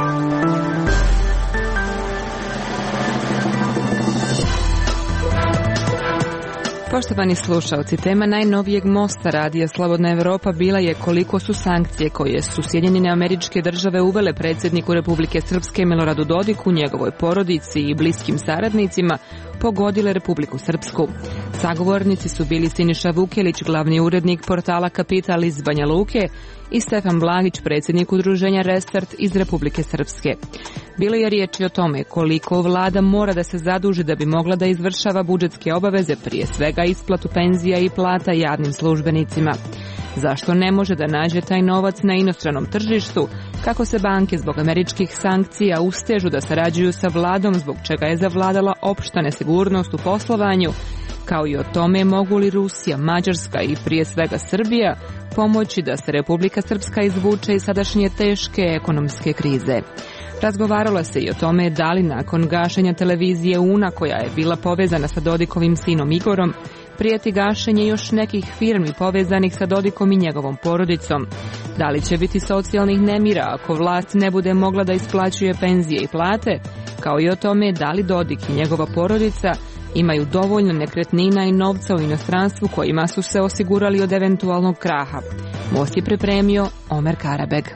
Poštovani slušalci, tema najnovijeg mosta radija Slobodna Europa bila je koliko su sankcije koje su Sjedinjene Američke Države uvele predsjedniku Republike Srpske Miloradu Dodiku, njegovoj porodici i bliskim saradnicima pogodile Republiku Srpsku. Sagovornici su bili Siniša Vukelić, glavni urednik portala Kapital iz Banja Luke, i Stefan Blagić, predsjednik udruženja Restart iz Republike Srpske. Bilo je riječi o tome koliko vlada mora da se zaduži da bi mogla da izvršava budžetske obaveze, prije svega isplatu penzija i plata javnim službenicima. Zašto ne može da nađe taj novac na inostranom tržištu, kako se banke zbog američkih sankcija ustežu da sarađuju sa vladom, zbog čega je zavladala opšta nesigurnost u poslovanju, kao i o tome mogu li Rusija, Mađarska i prije svega Srbija pomoći da se Republika Srpska izvuče iz sadašnje teške ekonomske krize. Razgovaralo se i o tome da li nakon gašenja televizije UNA, koja je bila povezana sa Dodikovim sinom Igorom, prijeti gašenje još nekih firmi povezanih sa Dodikom i njegovom porodicom. Da li će biti socijalnih nemira ako vlast ne bude mogla da isplaćuje penzije i plate, kao i o tome da li Dodik i njegova porodica imaju dovoljno nekretnina i novca u inostranstvu kojima su se osigurali od eventualnog kraha. Most je pripremio Omer Karabeg.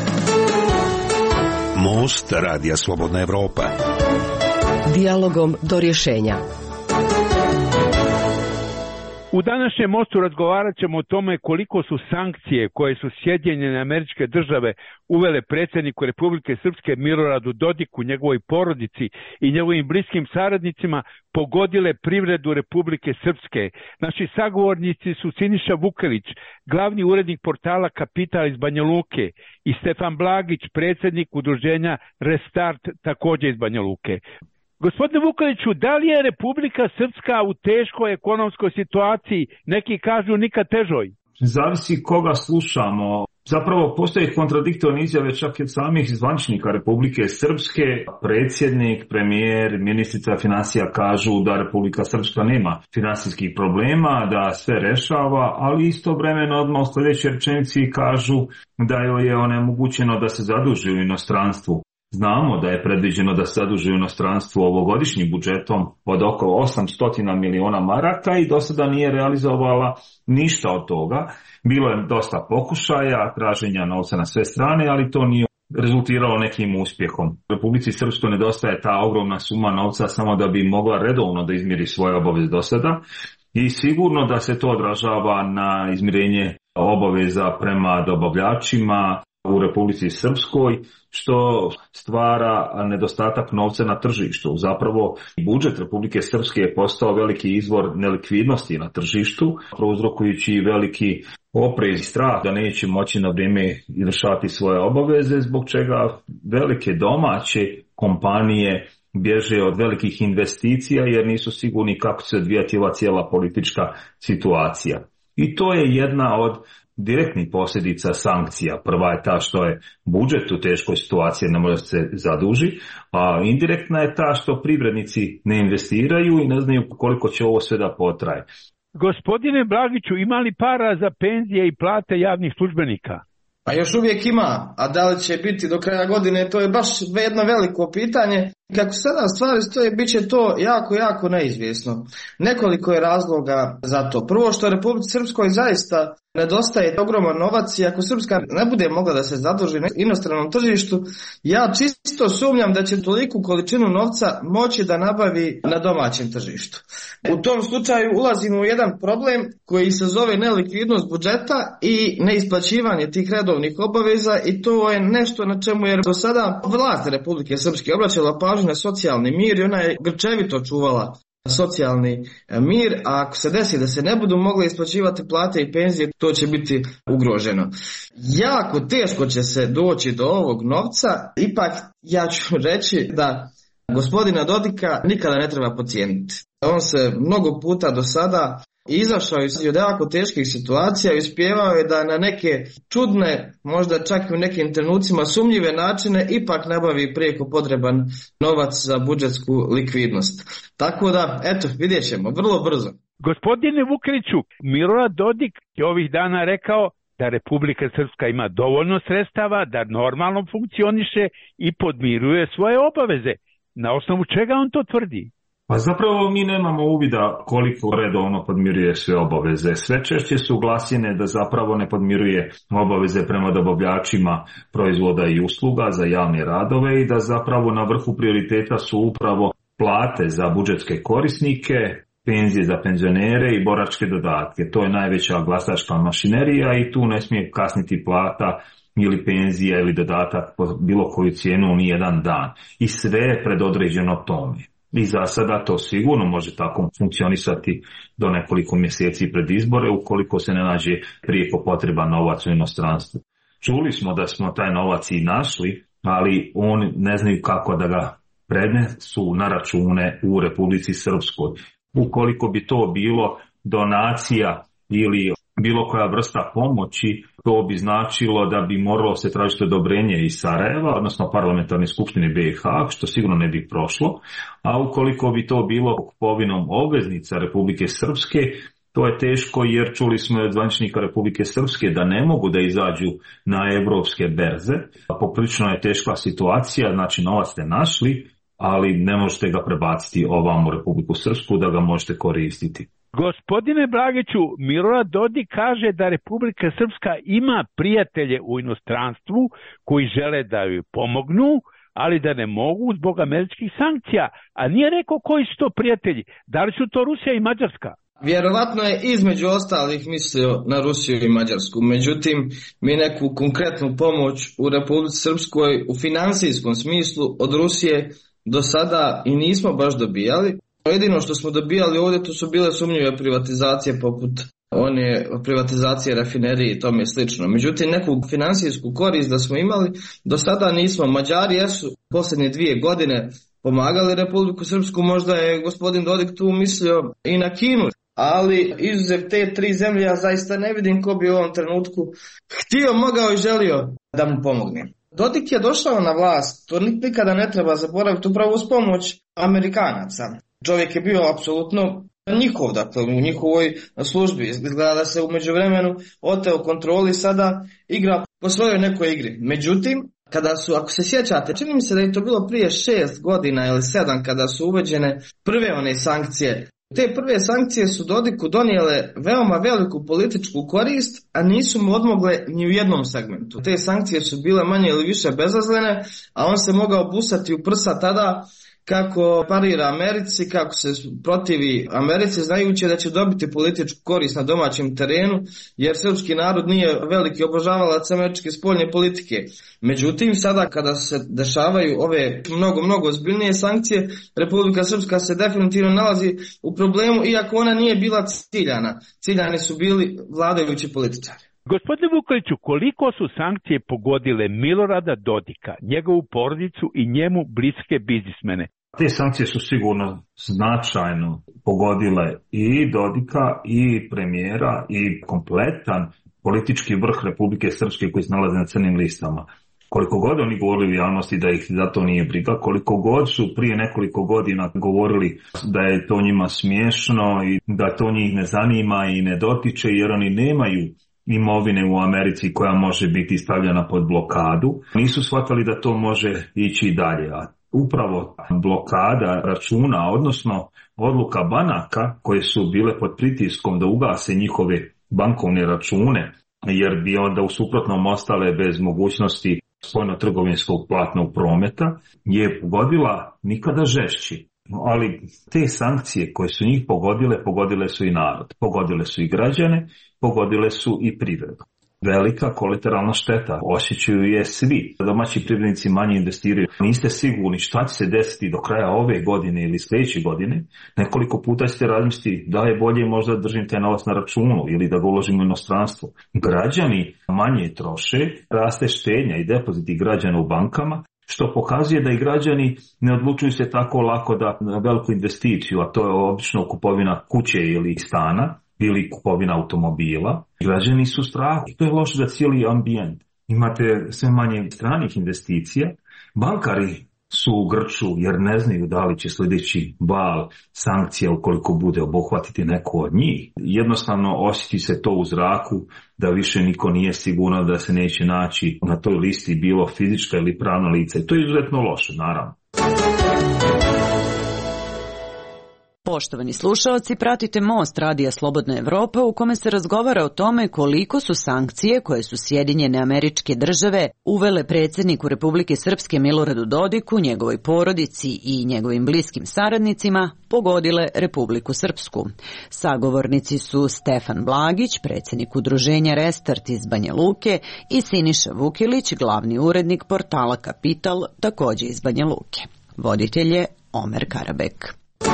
Most radija Slobodna Evropa. Dijalogom do rješenja. U današnjem mostu razgovarat ćemo o tome koliko su sankcije koje su Sjedinjene Američke Države uvele predsjedniku Republike Srpske Miloradu Dodiku, njegovoj porodici i njegovim bliskim saradnicima pogodile privredu Republike Srpske. Naši sagovornici su Siniša Vukelić, glavni urednik portala Kapital iz Banja Luke, i Stefan Blagić, predsjednik udruženja Restart, također iz Banja Luke. Gospodine Vukeliću, da li je Republika Srpska u teškoj ekonomskoj situaciji, neki kažu nikad težoj? Zavisi koga slušamo. Zapravo postoje kontradiktorne izjave čak i od samih zvaničnika Republike Srpske. Predsjednik, premijer, ministrica financija kažu da Republika Srpska nema finansijskih problema, da sve rešava, ali istovremeno odmah u sljedećoj rečenici kažu da joj je onemogućeno da se zaduži u inostranstvu. Znamo da je predviđeno da se zaduži u inostranstvu ovogodišnjim budžetom od oko 800 miliona maraka i do sada nije realizovala ništa od toga. Bilo je dosta pokušaja, traženja novca na sve strane, ali to nije rezultiralo nekim uspjehom. Republici Srpskoj nedostaje ta ogromna suma novca samo da bi mogla redovno da izmiri svoje obaveze do sada i sigurno da se to odražava na izmirenje obaveza prema dobavljačima u Republici Srpskoj, što stvara nedostatak novca na tržištu. Zapravo, budžet Republike Srpske je postao veliki izvor nelikvidnosti na tržištu, prouzrokujući veliki oprez i strah da neće moći na vrijeme izvršavati svoje obaveze, zbog čega velike domaće kompanije bježe od velikih investicija jer nisu sigurni kako će se odvijati ova cijela politička situacija. I to je jedna od direktnih posljedica sankcija. Prva je ta što je budžet u teškoj situaciji, ne može se zaduži, a indirektna je ta što privrednici ne investiraju i ne znaju koliko će ovo sve da potraje. Gospodine Blagiću, ima li para za penzije i plate javnih službenika? Pa još uvijek ima, a da li će biti do kraja godine, to je baš jedno veliko pitanje. Kako sada stvari stoje, bit će to jako neizvjesno. Nekoliko je razloga za to. Prvo, što Republici Srpskoj zaista nedostaje ogroman novac i ako Srpska ne bude mogla da se zaduži na inostranom tržištu, ja čisto sumnjam da će toliku količinu novca moći da nabavi na domaćem tržištu. U tom slučaju ulazimo u jedan problem koji se zove nelikvidnost budžeta i neisplaćivanje tih redovnih obaveza i to je nešto na čemu je do sada vlast Republike Srpske obraćala pažnju na socijalni mir i ona je grčevito čuvala socijalni mir, a ako se desi da se ne budu mogle isplaćivati plate i penzije, to će biti ugroženo. Jako teško će se doći do ovog novca, ipak ja ću reći da gospodina Dodika nikada ne treba podcijeniti. On se mnogo puta do sada izašao iz jako teških situacija i uspijevao je da na neke čudne, možda čak i u nekim trenucima sumnjive načine ipak nabavi prijeko potreban novac za budžetsku likvidnost. Tako da, eto, vidjet ćemo vrlo brzo. Gospodine Vukeliću, Milorad Dodik je ovih dana rekao da Republika Srpska ima dovoljno sredstava da normalno funkcioniše i podmiruje svoje obaveze. Na osnovu čega on to tvrdi? Pa zapravo mi nemamo uvida koliko redovno podmiruje sve obaveze. Sve češće su glasine da zapravo ne podmiruje obaveze prema dobavljačima proizvoda i usluga za javne radove i da zapravo na vrhu prioriteta su upravo plate za budžetske korisnike, penzije za penzionere i boračke dodatke. To je najveća glasačka mašinerija i tu ne smije kasniti plata ili penzija ili dodatak po bilo koju cijenu ni jedan dan. I sve je predodređeno tome. I za sada to sigurno može tako funkcionisati do nekoliko mjeseci pred izbore ukoliko se ne nađe prijeko potreban novac u inostranstvu. Čuli smo da smo taj novac i našli, ali oni ne znaju kako da ga prenesu na račune u Republici Srpskoj. Ukoliko bi to bilo donacija ili bilo koja vrsta pomoći, to bi značilo da bi moralo se tražiti odobrenje iz Sarajeva, odnosno parlamentarne skupštine BiH, što sigurno ne bi prošlo, a ukoliko bi to bilo kupovinom obveznica Republike Srpske, to je teško jer čuli smo od zvaničnika Republike Srpske da ne mogu da izađu na evropske berze. Poprilično je teška situacija, znači novac ste našli, ali ne možete ga prebaciti ovam u Republiku Srpsku da ga možete koristiti. Gospodine Blagiću, Milorad Dodik kaže da Republika Srpska ima prijatelje u inostranstvu koji žele da joj pomognu, ali da ne mogu zbog američkih sankcija. A nije rekao koji su to prijatelji. Da li su to Rusija i Mađarska? Vjerovatno je između ostalih mislio na Rusiju i Mađarsku. Međutim, mi neku konkretnu pomoć u Republici Srpskoj u financijskom smislu od Rusije do sada i nismo baš dobijali. Jedino što smo dobijali ovdje to su bile sumnjive privatizacije poput one privatizacije rafinerije i tome slično. Međutim, neku financijsku korist da smo imali do sada nismo. Mađari jesu posljednje 2 godine pomagali Republiku Srpsku, možda je gospodin Dodik tu mislio i na Kinu. Ali izuzev te 3 zemlje ja zaista ne vidim ko bi u ovom trenutku htio, mogao i želio da mu pomogne. Dodik je došao na vlast, to nikada ne treba zaboraviti, upravo uz pomoć Amerikanaca. Čovjek je bio apsolutno njihov, dakle u njihovoj službi. Izgleda da se u međuvremenu oteo kontroli, sada igra po svojoj nekoj igri. Međutim, kada su, ako se sjećate, čini mi se da je to bilo prije 6 godina ili 7 kada su uveđene prve one sankcije. Te prve sankcije su Dodiku donijele veoma veliku političku korist, a nisu mu odmogle ni u jednom segmentu. Te sankcije su bile manje ili više bezazlene, a on se mogao busati u prsa tada kako parira Americi, kako se protivi Americi, znajući da će dobiti političku korist na domaćem terenu, jer srpski narod nije veliki obožavalac američke spoljne politike. Međutim, sada kada se dešavaju ove mnogo ozbiljnije sankcije, Republika Srpska se definitivno nalazi u problemu, iako ona nije bila ciljana. Ciljani su bili vladajući političari. Gospodine Vukeliću, koliko su sankcije pogodile Milorada Dodika, njegovu porodicu i njemu bliske biznismene? Te sankcije su sigurno značajno pogodile i Dodika i premijera i kompletan politički vrh Republike Srpske koji se nalaze na crnim listama. Koliko god oni govorili u javnosti da ih za to nije briga, koliko god su prije nekoliko godina govorili da je to njima smiješno i da to njih ne zanima i ne dotiče jer oni nemaju imovine u Americi koja može biti stavljena pod blokadu, nisu shvatili da to može ići dalje. A upravo blokada računa, odnosno odluka banaka koje su bile pod pritiskom da ugase njihove bankovne račune, jer bi onda u suprotnom ostale bez mogućnosti spoljno-trgovinskog platnog prometa, je pogodila nikada žešći. Ali te sankcije koje su njih pogodile su i narod, pogodile su i građane, pogodile su i privredu. Velika kolateralna šteta, osjećaju je svi. Domaći privrednici manje investiraju. Niste sigurni šta će se desiti do kraja ove godine ili sljedeće godine. Nekoliko puta ćete razmisliti da je bolje možda držim taj novac na računu ili da ga uložimo u inostranstvo. Građani manje troše, raste štednja i depoziti građana u bankama, što pokazuje da i građani ne odlučuju se tako lako da na veliku investiciju, a to je obično kupovina kuće ili stana, ili kupovina automobila. Građani su strah i to je loše za cijeli ambijent. Imate sve manje stranih investicija. Bankari su u grču jer ne znaju da li će sljedeći val sankcija, ukoliko bude, obuhvatiti neko od njih. Jednostavno osjeti se to u zraku da više niko nije siguran da se neće naći na toj listi bilo fizička ili pravna lica. I to je izuzetno loše, naravno. Poštovani slušaoci, pratite Most Radija Slobodne Evrope u kome se razgovara o tome koliko su sankcije koje su Sjedinjene Američke Države uvele predsjedniku Republike Srpske Miloradu Dodiku, njegovoj porodici i njegovim bliskim saradnicima pogodile Republiku Srpsku. Sagovornici su Stefan Blagić, predsjednik udruženja Restart iz Banja Luke, i Siniša Vukilić, glavni urednik portala Kapital, također iz Banja Luke. Voditelj je Omer Karabek.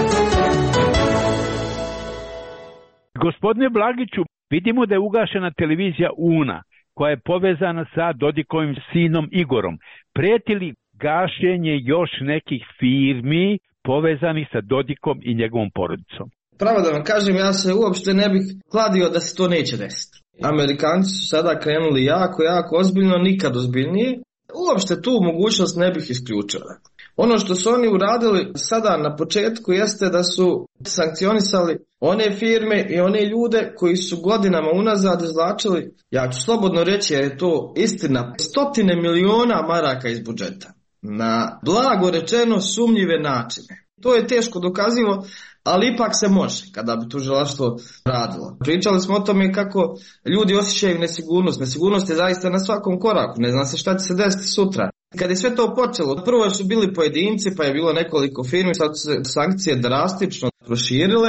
Gospodine Blagiću, vidimo da je ugašena televizija UNA, koja je povezana sa Dodikovim sinom Igorom. Prijeti li gašenje još nekih firmi povezanih sa Dodikom i njegovom porodicom? Pravo da vam kažem, ja se uopšte ne bih kladio da se to neće desiti. Amerikanci su sada krenuli jako ozbiljno, nikad ozbiljnije. Uopšte tu mogućnost ne bih isključio. Ono što su oni uradili sada na početku jeste da su sankcionisali one firme i one ljude koji su godinama unazad izvlačili, ja ću slobodno reći jer je to istina, 100 miliona maraka iz budžeta na blago rečeno sumnjive načine. To je teško dokazivo, ali ipak se može kada bi tužilaštvo radilo. Pričali smo o tome kako ljudi osjećaju nesigurnost. Nesigurnost je zaista na svakom koraku, ne zna se šta će se desiti sutra. Kad je sve to počelo, prvo su bili pojedinci, pa je bilo nekoliko firmi, sad su se sankcije drastično proširile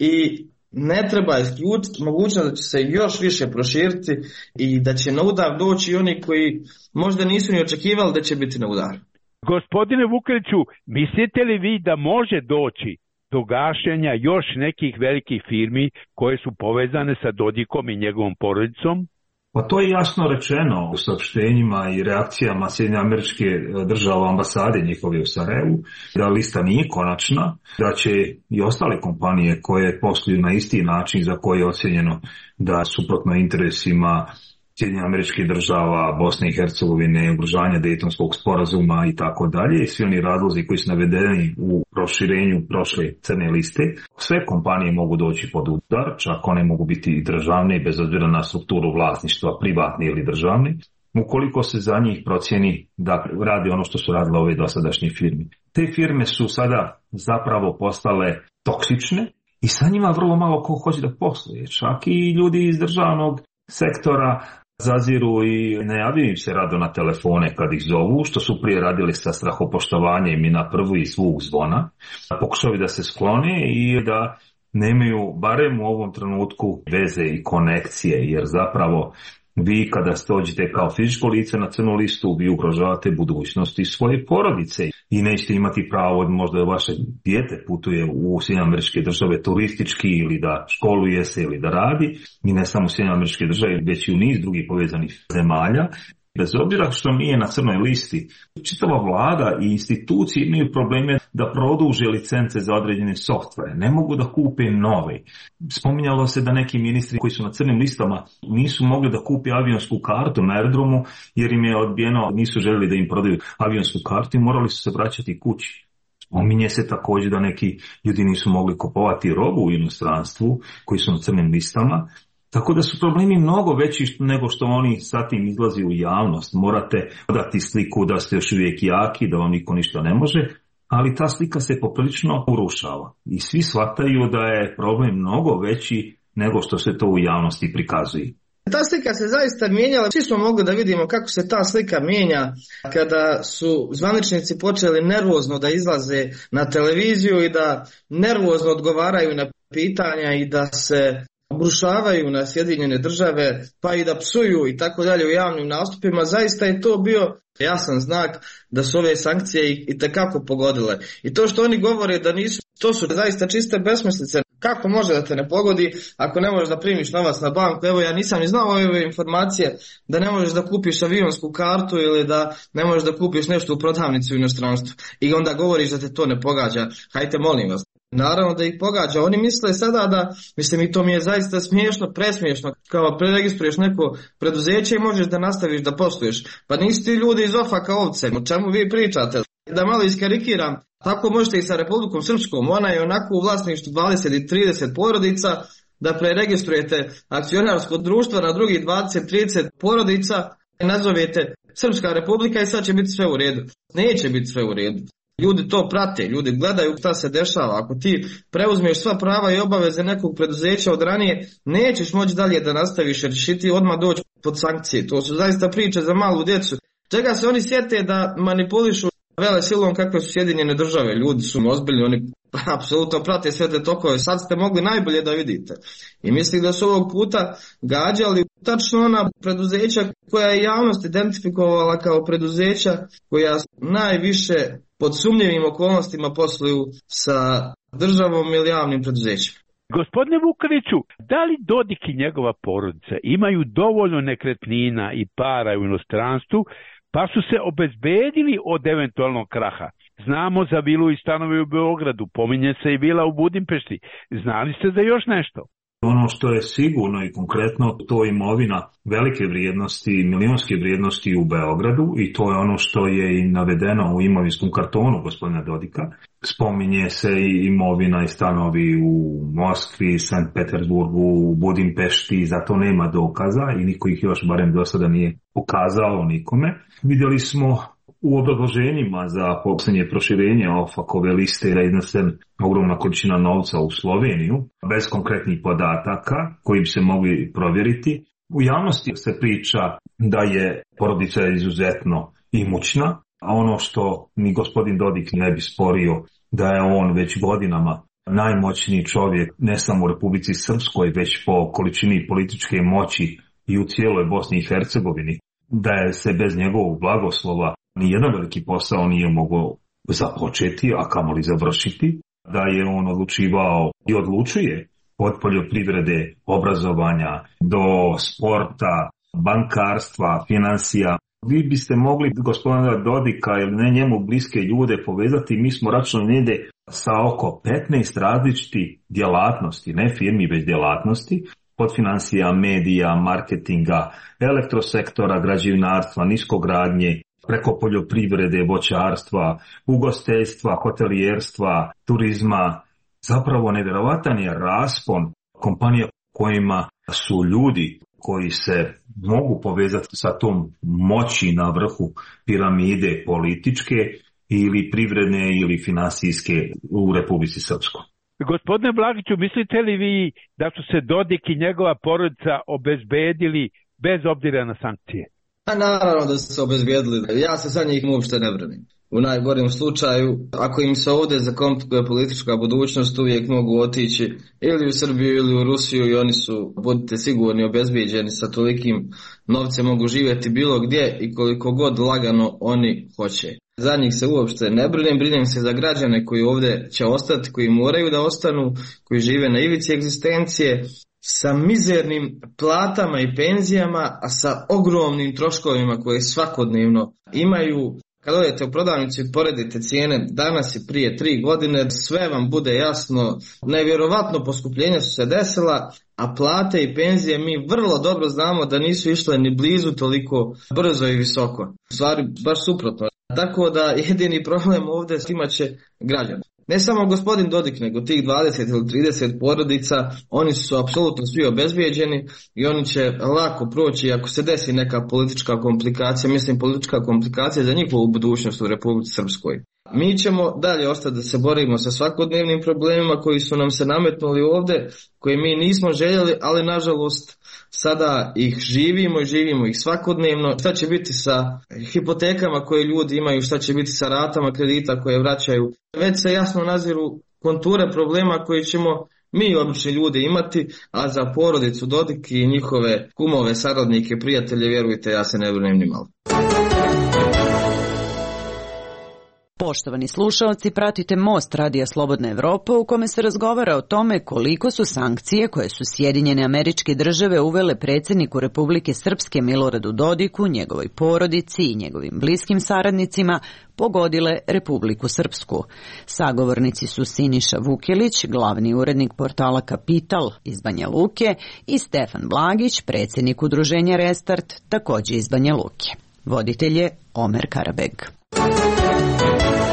i ne treba isključiti mogućnost da će se još više proširiti i da će na udar doći oni koji možda nisu ni očekivali da će biti na udaru. Gospodine Vukeliću, mislite li vi da može doći do gašenja još nekih velikih firmi koje su povezane sa Dodikom i njegovom porodicom? Pa to je jasno rečeno u saopštenjima i reakcijama Sjedinjenih Američke Države ambasade njihove u Sarajevu, da lista nije konačna, da će i ostale kompanije koje posluju na isti način za koje je ocjenjeno da suprotno interesima Sjedinjenih Američkih Država, Bosne i Hercegovine, ugrožavanja Dejtonskog sporazuma i tako dalje, i svi oni razlozi koji su navedeni u proširenju prošle crne liste, sve kompanije mogu doći pod udar, čak one mogu biti i državne, bez obzira na strukturu vlasništva, privatni ili državni, ukoliko se za njih procjeni da radi ono što su radile ove dosadašnje firme. Te firme su sada zapravo postale toksične i sa njima vrlo malo ko hoće da posluje, čak i ljudi iz državnog sektora zaziru i ne javljaju se rado na telefone kad ih zovu, što su prije radili sa strahopoštovanjem i na prvi zvuk zvona, pokušaju da se sklone i da nemaju barem u ovom trenutku veze i konekcije, jer zapravo vi kada dođete kao fizičko lice na crnu listu, vi ugrožavate budućnost i svoje porodice i nećete imati pravo možda da vaše dijete putuje u Sjedinjene Američke Države turistički ili da školuje se ili da radi, i ne samo u Sjedinjene Američke Države, već i u niz drugih povezanih zemalja. Bez obzira što nije na crnoj listi, čitava vlada i institucije imaju probleme da produže licence za određene softvere. Ne mogu da kupe nove. Spominjalo se da neki ministri koji su na crnim listama nisu mogli da kupe avionsku kartu na aerodromu jer im je odbijeno, nisu željeli da im prodaju avionsku kartu i morali su se vraćati kući. Spominje se također da neki ljudi nisu mogli kupovati robu u inostranstvu koji su na crnim listama. Tako da su problemi mnogo veći nego što oni sa tim izlazi u javnost. Morate dati sliku da ste još uvijek jaki, da vam niko ništa ne može, ali ta slika se poprilično urušava. I svi shvataju da je problem mnogo veći nego što se to u javnosti prikazuje. Ta slika se zaista mijenjala. Svi smo mogli da vidimo kako se ta slika mijenja kada su zvaničnici počeli nervozno da izlaze na televiziju i da nervozno odgovaraju na pitanja i da se obrušavaju na Sjedinjene Države, pa i da psuju i tako dalje u javnim nastupima. Zaista je to bio jasan znak da su ove sankcije itekako pogodile. I to što oni govore da nisu, to su zaista čiste besmislice. Kako može da te ne pogodi ako ne možeš da primiš novac na banku? Evo, ja nisam ni znao ove informacije da ne možeš da kupiš avionsku kartu ili da ne možeš da kupiš nešto u prodavnici u inostranstvu. I onda govoriš da te to ne pogađa. Hajte, molim vas. Naravno da ih pogađa. Oni misle sada da, mislim, i to mi je zaista smiješno, presmiješno, kao preregistruješ neko preduzeće i možeš da nastaviš da posluješ. Pa nisi ti ljudi iz ofaka ovce, o čemu vi pričate? Da malo iskarikiram, tako možete i sa Republikom Srpskom, ona je onako u vlasništvu 20 i 30 porodica, da preregistrujete akcionarsko društvo na drugih 20-30 porodica, nazovete Srpska republika i sad će biti sve u redu. Neće biti sve u redu. Ljudi to prate, ljudi gledaju šta se dešava. Ako ti preuzmeš sva prava i obaveze nekog preduzeća od ranije, nećeš moći dalje da nastaviš jer ćeš ti odmah doći pod sankcije. To su zaista priče za malu djecu. Čega se oni sjete da manipulišu vele silom kakve su Sjedinjene države. Ljudi su ozbiljni, oni apsolutno prate sve te tokove. Sad ste mogli najbolje da vidite. I mislim da su ovog puta gađali tačno ona preduzeća koja je javnost identifikovala kao preduzeća koja najviše pod sumnjivim okolnostima posluju sa državom ili javnim preduzećima. Gospodine Vukeliću, da li Dodik i njegova porodica imaju dovoljno nekretnina i para u inostranstvu, pa su se obezbedili od eventualnog kraha? Znamo za vilu i stanove u Beogradu, pominje se i vila u Budimpešti. Znali ste za još nešto? Ono što je sigurno i konkretno, to je imovina velike vrijednosti, milionske vrijednosti u Beogradu i to je ono što je i navedeno u imovinskom kartonu gospodina Dodika. Spominje se i imovina i stanovi u Moskvi, Sankt Petersburgu, u Budimpešti, zato nema dokaza i niko ih još barem do sada nije pokazao nikome. Vidjeli smo u obrazloženjima za posljednje proširenje OFAC-ove liste da je iznesen ogromna količina novca u Sloveniju, bez konkretnih podataka koji bi se mogli provjeriti. U javnosti se priča da je porodica izuzetno imućna, a ono što ni gospodin Dodik ne bi sporio da je on već godinama najmoćniji čovjek ne samo u Republici Srpskoj, već po količini političke moći i u cijeloj Bosni i Hercegovini, da je se bez njegovog blagoslova nijedan veliki posao nije mogao započeti, a kamoli završiti, da je on odlučivao i odlučuje od poljoprivrede, obrazovanja do sporta, bankarstva, financija. Vi biste mogli gospodina Dodika ili ne njemu bliske ljude povezati, mi smo računali negdje sa oko 15 različitih djelatnosti, ne firmi već djelatnosti, od financija, medija, marketinga, elektrosektora, građevinarstva, niskogradnje, preko poljoprivrede, voćarstva, ugostiteljstva, hotelijerstva, turizma. Zapravo nevjerovatan je raspon kompanija kojima su ljudi koji se mogu povezati sa tom moći na vrhu piramide političke ili privredne ili financijske u Republici Srpskoj. Gospodine Blagiću, mislite li vi da su se Dodik i njegova porodica obezbedili bez obzira na sankcije? A naravno da su se obezbijedili. Ja se za njih uopšte ne branim. U najgorem slučaju, ako im se ovdje zakomplikuje politička budućnost, uvijek mogu otići ili u Srbiju ili u Rusiju i oni su, budite sigurni, obezbijeđeni sa tolikim novcem, mogu živjeti bilo gdje i koliko god lagano oni hoće. Za njih se uopšte ne brinem se za građane koji ovdje će ostati, koji moraju da ostanu, koji žive na ivici egzistencije, sa mizernim platama i penzijama, a sa ogromnim troškovima koje svakodnevno imaju. Kad odete u prodavnicu i poredite cijene danas i prije 3 godine, sve vam bude jasno. Nevjerovatno poskupljenja su se desila, a plate i penzije mi vrlo dobro znamo da nisu išle ni blizu toliko brzo i visoko. U stvari, baš suprotno. Tako da jedini problem ovdje imat će građani. Ne samo gospodin Dodik, nego tih 20 ili 30 porodica, oni su apsolutno svi obezbijeđeni i oni će lako proći ako se desi neka politička komplikacija, mislim politička komplikacija za njihovu budućnost u Republici Srpskoj. Mi ćemo dalje ostati da se borimo sa svakodnevnim problemima koji su nam se nametnuli ovdje, koje mi nismo željeli, ali nažalost sada ih živimo ih svakodnevno. Šta će biti sa hipotekama koje ljudi imaju, šta će biti sa ratama kredita koje vraćaju. Već se jasno naziru konture problema koje ćemo mi obični ljudi imati, a za porodicu Dodik i njihove kumove, saradnike, prijatelje, vjerujte, ja se ne brinem ni malo. Poštovani slušalci, pratite Most Radija Slobodne Evrope u kome se razgovara o tome koliko su sankcije koje su Sjedinjene Američke Države uvele predsjedniku Republike Srpske Miloradu Dodiku, njegovoj porodici i njegovim bliskim saradnicima pogodile Republiku Srpsku. Sagovornici su Siniša Vukelić, glavni urednik portala Kapital iz Banja Luke, i Stefan Blagić, predsjednik udruženja Restart, također iz Banja Luke. Voditelj je Omer Karabeg.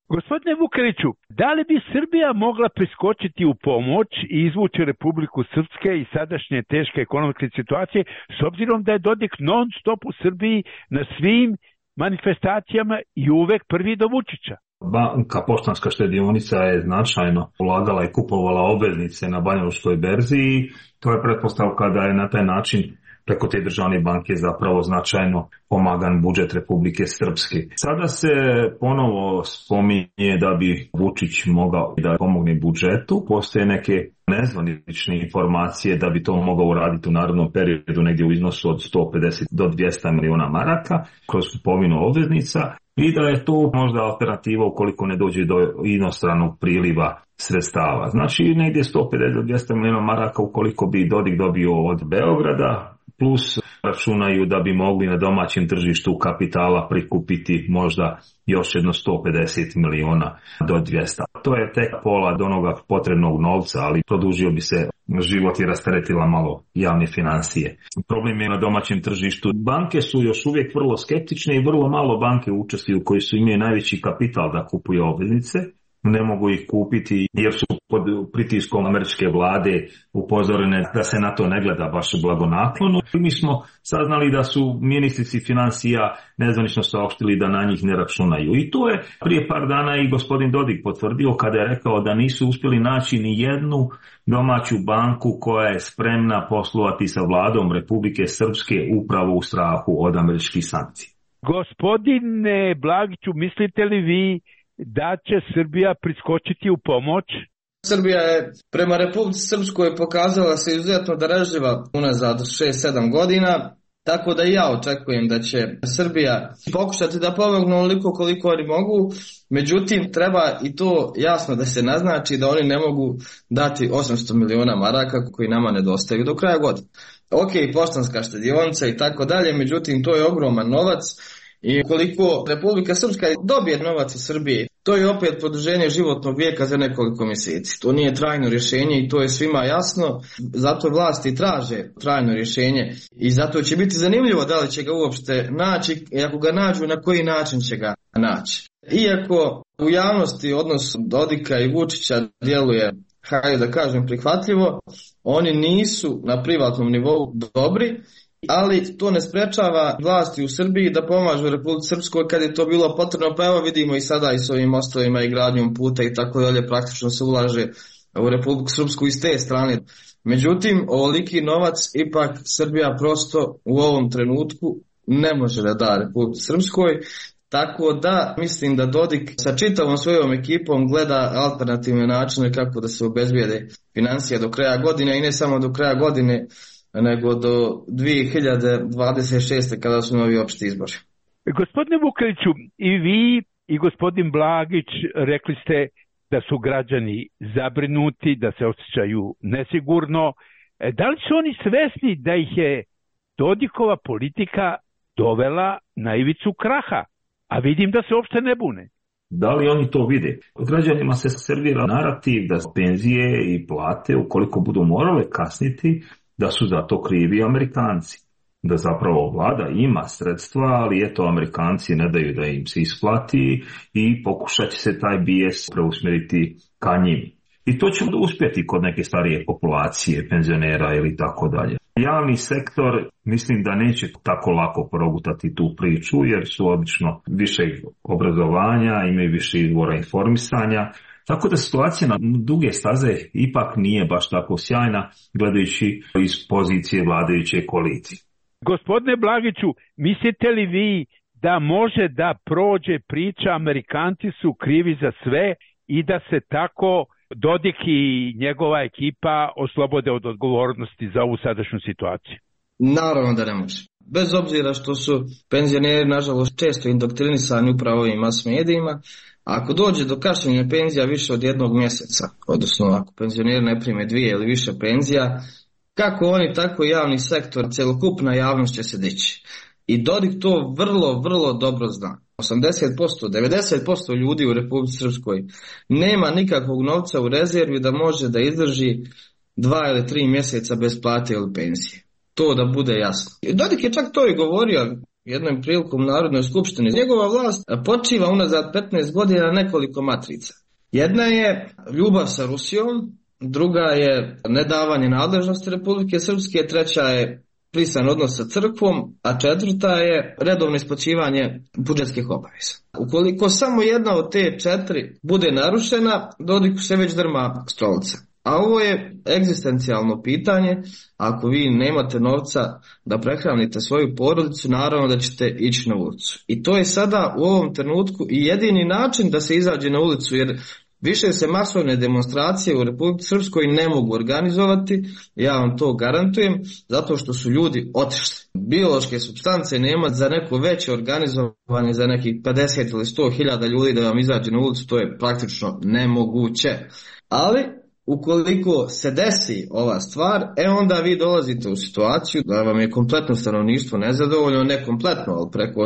Gospodine Vukeliću, da li bi Srbija mogla priskočiti u pomoć i izvući Republiku Srpske iz sadašnje teške ekonomske situacije, s obzirom da je Dodik non stop u Srbiji na svim manifestacijama i uvek prvi do Vučića? Banka Poštanska štedionica je značajno ulagala i kupovala obveznice na Banjalučkoj berzi i to je pretpostavka da je na taj način preko te državne banke zapravo značajno pomagan budžet Republike Srpske. Sada se ponovo spominje da bi Vučić mogao da pomogne budžetu. Postoje neke nezvanične informacije da bi to mogao uraditi u narednom periodu negdje u iznosu od 150 do 200 miliona maraka kroz kupovinu obveznica i da je to možda alternativa ukoliko ne dođe do inostranog priliva sredstava. Znači negdje 150 do 200 miliona maraka ukoliko bi Dodik dobio od Beograda, plus računaju da bi mogli na domaćem tržištu kapitala prikupiti možda još jedno 150 miliona do 200. To je tek pola od onoga potrebnog novca, ali produžio bi se život i rasteretila malo javne financije. Problem je na domaćem tržištu. Banke su još uvijek vrlo skeptične i vrlo malo banke učestvuju koji su imaju najveći kapital da kupuju obveznice. Ne mogu ih kupiti jer su pod pritiskom američke vlade upozorene da se na to ne gleda baš blagonaklono. Mi smo saznali da su ministrici financija nezvanično saopštili da na njih ne računaju. I to je prije par dana i gospodin Dodik potvrdio kada je rekao da nisu uspjeli naći ni jednu domaću banku koja je spremna poslovati sa vladom Republike Srpske upravo u strahu od američkih sankcija. Gospodine Blagiću, mislite li vi da će Srbija priskočiti u pomoć? Srbija je prema Republici Srpskoj pokazala se izuzetno darežljiva unazad 6-7 godina, tako da i ja očekujem da će Srbija pokušati da pomogne onoliko koliko oni mogu, međutim treba i to jasno da se naznači da oni ne mogu dati 800 miliona maraka koji nama nedostaju do kraja godine. Ok, Poštanska štedionica i tako dalje, međutim to je ogroman novac. I koliko Republika Srpska dobije novac u Srbiji, to je opet produženje životnog vijeka za nekoliko mjeseci. To nije trajno rješenje i to je svima jasno, zato vlasti traže trajno rješenje i zato će biti zanimljivo da li će ga uopšte naći i ako ga nađu na koji način će ga naći. Iako u javnosti odnos Dodika i Vučića djeluje, hajde da kažem, prihvatljivo, oni nisu na privatnom nivou dobri, ali to ne sprečava vlasti u Srbiji da pomažu Republici Srpskoj kad je to bilo potrebno, pa evo vidimo i sada i s ovim mostovima i gradnjom puta i tako dalje, praktično se ulaže u Republiku Srpsku iz te strane. Međutim, ovoliki novac ipak Srbija prosto u ovom trenutku ne može da da Republici Srpskoj, tako da mislim da Dodik sa čitavom svojom ekipom gleda alternativne načine kako da se obezbijede financije do kraja godine i ne samo do kraja godine, nego do 2026. kada su novi opšti izbori. Gospodine Vukeliću, i vi i gospodin Blagić rekli ste da su građani zabrinuti, da se osjećaju nesigurno. Da li su oni svesni da ih je Dodikova politika dovela na ivicu kraha? A vidim da se uopšte ne bune. Da li oni to vide? Građanima se servira narativ da penzije i plate, ukoliko budu morale kasniti, da su za to krivi Amerikanci. Da zapravo vlada ima sredstva, ali eto Amerikanci ne daju da im se isplati i pokušat će se taj bijes preusmjeriti ka njim. I to će uspjeti kod neke starije populacije, penzionera ili tako dalje. Javni sektor mislim da neće tako lako progutati tu priču jer su obično više obrazovanja, imaju više izvora informisanja. Tako da situacija na duge staze ipak nije baš tako sjajna gledajući iz pozicije vladajuće koalicije. Gospodine Blagiću, mislite li vi da može da prođe priča Amerikanci su krivi za sve i da se tako Dodik i njegova ekipa oslobode od odgovornosti za ovu sadašnju situaciju? Naravno da ne može. Bez obzira što su penzioneri nažalost često indoktrinisani upravo ovim mas medijima, ako dođe do kašnjenja penzija više od jednog mjeseca, odnosno ako penzioneri ne prime 2 ili više penzija, kako oni tako i javni sektor, cjelokupna javnost će se dići. I Dodik to vrlo, vrlo dobro zna. 80%, 90% ljudi u Republici Srpskoj nema nikakvog novca u rezervi da može da izdrži 2 ili 3 mjeseca bez plate ili penzije. To da bude jasno. I Dodik je čak to i govorio jednom prilikom u Narodnoj skupštini. Njegova vlast počiva unazad 15 godina na nekoliko matrica. Jedna je ljubav sa Rusijom, druga je nedavanje nadležnosti Republike Srpske, treća je prisan odnos sa crkvom, a četvrta je redovno isplaćivanje budžetskih obaveza. Ukoliko samo jedna od te 4 bude narušena, Dodiku se već drma stolica. A ovo je egzistencijalno pitanje. Ako vi nemate novca da prehranite svoju porodicu, naravno da ćete ići na ulicu. I to je sada u ovom trenutku i jedini način da se izađe na ulicu, jer više se masovne demonstracije u Republici Srpskoj ne mogu organizovati, ja vam to garantujem, zato što su ljudi otišli. Biološke supstance nema za neko veće organizovanje, za nekih 50 ili 100.000 ljudi da vam izađe na ulicu, to je praktično nemoguće. Ali ukoliko se desi ova stvar, onda vi dolazite u situaciju da vam je kompletno stanovništvo nezadovoljno, ne kompletno, ali preko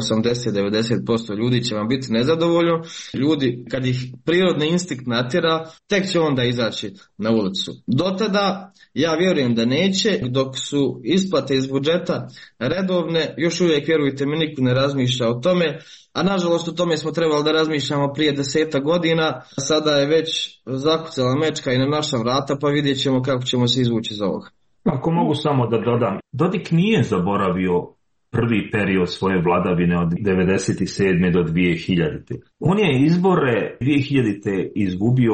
80-90% ljudi će vam biti nezadovoljno. Ljudi, kad ih prirodni instinkt natjera, tek će onda izaći na ulicu. Do tada, ja vjerujem da neće, dok su isplate iz budžeta redovne, još uvijek, vjerujte mi, niko ne razmišlja o tome. A nažalost o tome smo trebali da razmišljamo prije 10 godina, sada je već zakucala mečka i na naša vrata, pa vidjet ćemo kako ćemo se izvući iz ovoga. Ako mogu samo da dodam, Dodik nije zaboravio prvi period svoje vladavine od 1997. do 2000. On je izbore 2000. izgubio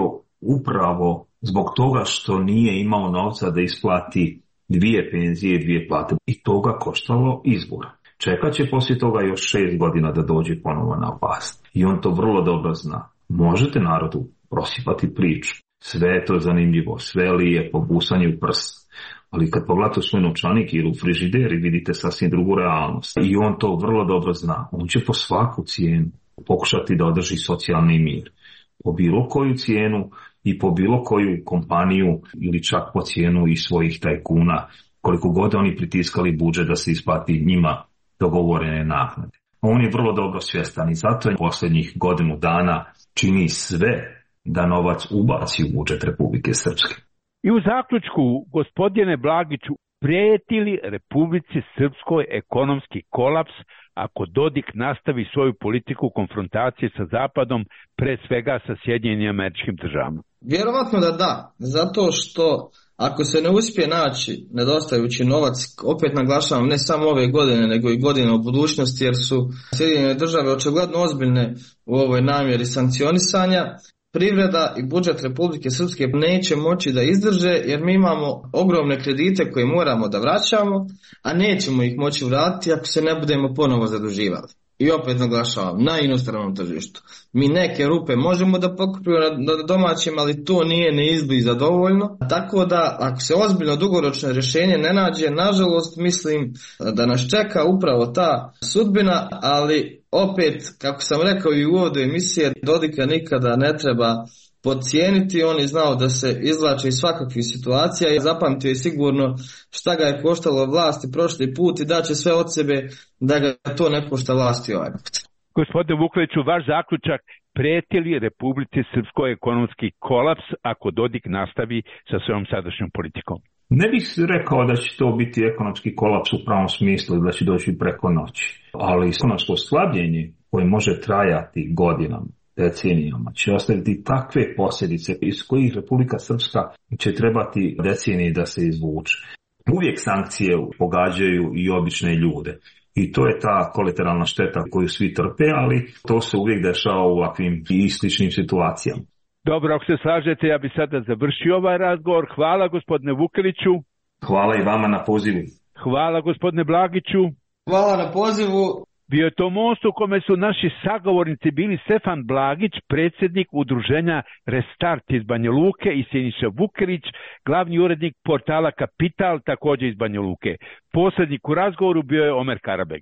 upravo zbog toga što nije imao novca da isplati 2 penzije i 2 plate. I to ga koštalo izbora. Čekat će poslije toga još 6 godina da dođe ponovo na vlast. I on to vrlo dobro zna. Možete narodu prosipati priču. Sve je to zanimljivo, sve lijepo, busanje u prst. Ali kad pogledate u svoj novčanik ili u frižideri, vidite sasvim drugu realnost. I on to vrlo dobro zna. On će po svaku cijenu pokušati da održi socijalni mir. Po bilo koju cijenu i po bilo koju kompaniju ili čak po cijenu i svojih tajkuna. Koliko god oni pritiskali budžet da se isplati njima dogovorene naknade. On je vrlo dobro svjestan i zato je posljednjih godinu dana čini sve da novac ubaci u budžet Republike Srpske. I u zaključku, gospodine Blagiću, prijeti li Republici Srpskoj ekonomski kolaps ako Dodik nastavi svoju politiku konfrontacije sa Zapadom, pre svega sa Sjedinjenim Američkim Državama? Vjerovatno da, zato što ako se ne uspije naći nedostajući novac, opet naglašavam, ne samo ove godine, nego i godine u budućnosti, jer su Sjedinjene Države očigledno ozbiljne u ovoj namjeri sankcionisanja, privreda i budžet Republike Srpske neće moći da izdrže, jer mi imamo ogromne kredite koje moramo da vraćamo, a nećemo ih moći vratiti ako se ne budemo ponovo zaduživali. I opet naglašavam, na inostranom tržištu. Mi neke rupe možemo da pokupimo na domaćem, ali to nije neizbliza dovoljno. Tako da, ako se ozbiljno dugoročno rješenje ne nađe, nažalost mislim da nas čeka upravo ta sudbina, ali opet, kako sam rekao i u uvodu emisije, Dodika nikada ne treba podcijeniti. On je znao da se izvlače iz svakakvih situacija i zapamtio je sigurno šta ga je koštalo vlasti prošli put i daće sve od sebe da ga to ne košta vlasti ovaj put. Gospodine Vukeliću, vaš zaključak, prijeti li Republici Srpskoj ekonomski kolaps ako Dodik nastavi sa svojom sadašnjom politikom? Ne bih rekao da će to biti ekonomski kolaps u pravom smislu, da će doći preko noći. Ali ekonomsko slabljenje koje može trajati godinama, decenijama, će ostaviti takve posljedice iz kojih Republika Srpska će trebati decenije da se izvuče. Uvijek sankcije pogađaju i obične ljude. I to je ta kolateralna šteta koju svi trpe, ali to se uvijek dešava u ovakvim i sličnim situacijama. Dobro, ako se slažete, ja bih sada završio ovaj razgovor. Hvala gospodine Vukeliću. Hvala i vama na pozivu. Hvala gospodine Blagiću. Hvala na pozivu. Bio je to most u kome su naši sagovornici bili Stefan Blagić, predsjednik udruženja Restart iz Banja Luke, i Siniša Vukelić, glavni urednik portala Kapital, također iz Banja Luke. Posrednik u razgovoru bio je Omer Karabeg.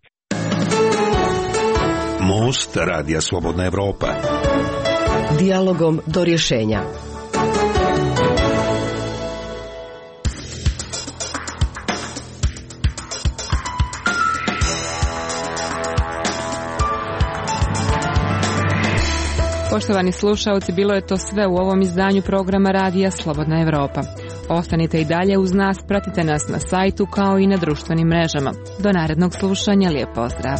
Most Radija Slobodna Evropa. Dijalogom do rješenja. Poštovani slušaoci, bilo je to sve u ovom izdanju programa Radija Slobodna Evropa. Ostanite i dalje uz nas, pratite nas na sajtu kao i na društvenim mrežama. Do narednog slušanja, lijep pozdrav!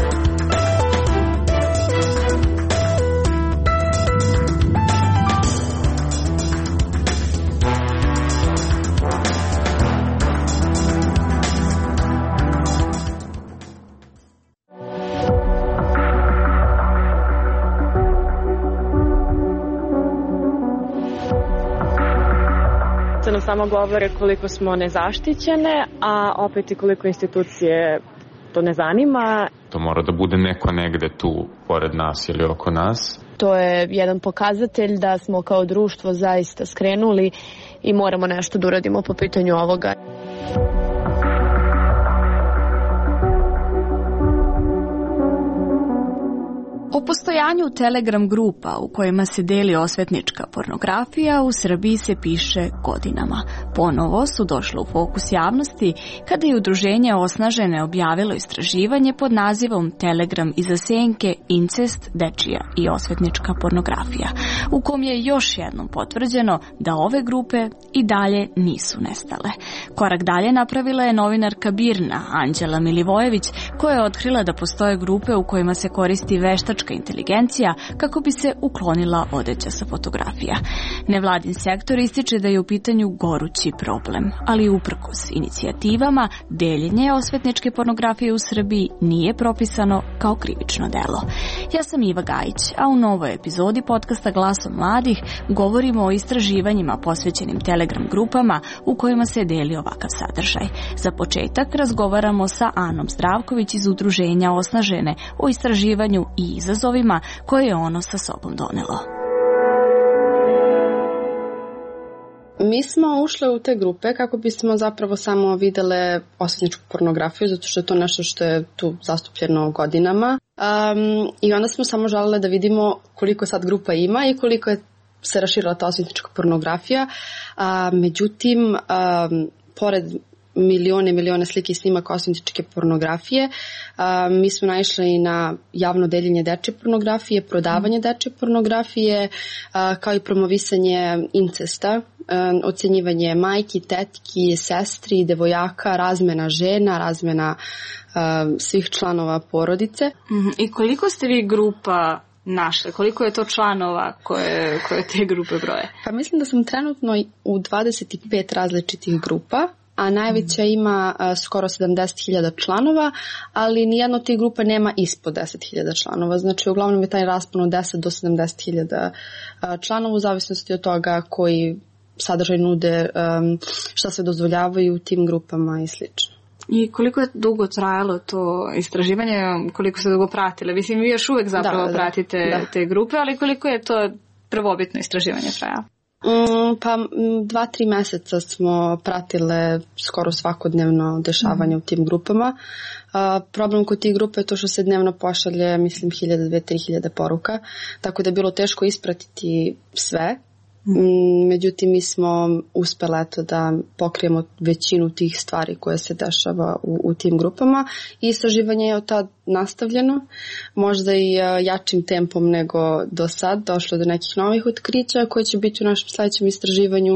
Samo govore koliko smo nezaštićene, a opet i koliko institucije to ne zanima. To mora da bude neko negde tu pored nas ili oko nas. To je jedan pokazatelj da smo kao društvo zaista skrenuli i moramo nešto da uradimo po pitanju ovoga. O postojanju Telegram grupa u kojima se deli osvetnička pornografija u Srbiji se piše godinama. Ponovo su došle u fokus javnosti kada je udruženje Osnažene objavilo istraživanje pod nazivom Telegram iza senke, incest, dečija i osvetnička pornografija, u kom je još jednom potvrđeno da ove grupe i dalje nisu nestale. Korak dalje napravila je novinarka BIRN-a Anđela Milivojević, koja je otkrila da postoje grupe u kojima se koristi veštačka inteligencija kako bi se uklonila odeća sa fotografija. Nevladin sektor ističe da je u pitanju gorući problem, ali uprkos inicijativama, deljenje osvetničke pornografije u Srbiji nije propisano kao krivično delo. Ja sam Iva Gajić, a u novoj epizodi podcasta Glasom mladih govorimo o istraživanjima posvećenim Telegram grupama u kojima se deli ovakav sadržaj. Za početak razgovaramo sa Anom Zdravković iz udruženja Osnažene o istraživanju i izazovima koje je ono sa sobom donelo. Mi smo ušle u te grupe kako bismo zapravo samo videle osvetničku pornografiju, zato što je to nešto što je tu zastupljeno godinama. I onda smo samo želele da vidimo koliko sad grupa ima i koliko je se raširila ta osvetnička pornografija. Međutim, pored milione slike i snimaka osvetničke pornografije, mi smo naišli i na javno deljenje dečje pornografije, prodavanje dečje pornografije, kao i promovisanje incesta, ocenjivanje majki, tetki, sestri, devojaka, razmena žena, razmena svih članova porodice. I koliko ste vi grupa našli? Koliko je to članova koje te grupe broje? Pa mislim da sam trenutno u 25 različitih grupa, a najveća ima skoro 70.000 članova, ali nijedna od tih grupa nema ispod 10.000 članova. Znači, uglavnom je taj raspon od 10 do 70.000 članova, u zavisnosti od toga koji sadržaj nude, šta se dozvoljavaju u tim grupama i slično. I koliko je dugo trajalo to istraživanje, koliko ste dugo pratile? Mislim, vi još uvek zapravo pratite te grupe, ali koliko je to prvobitno istraživanje trajalo? Pa 2-3 meseca smo pratile skoro svakodnevno dešavanje u tim grupama. Problem kod tih grupa je to što se dnevno pošalje, mislim, 1.000-2.000 poruka, tako da je bilo teško ispratiti sve. Međutim, mi smo uspjeli da pokrijemo većinu tih stvari koje se dešava u tim grupama i istraživanje je od tad nastavljeno, možda i jačim tempom nego do sad, došlo do nekih novih otkrića koje će biti u našem sljedećem istraživanju,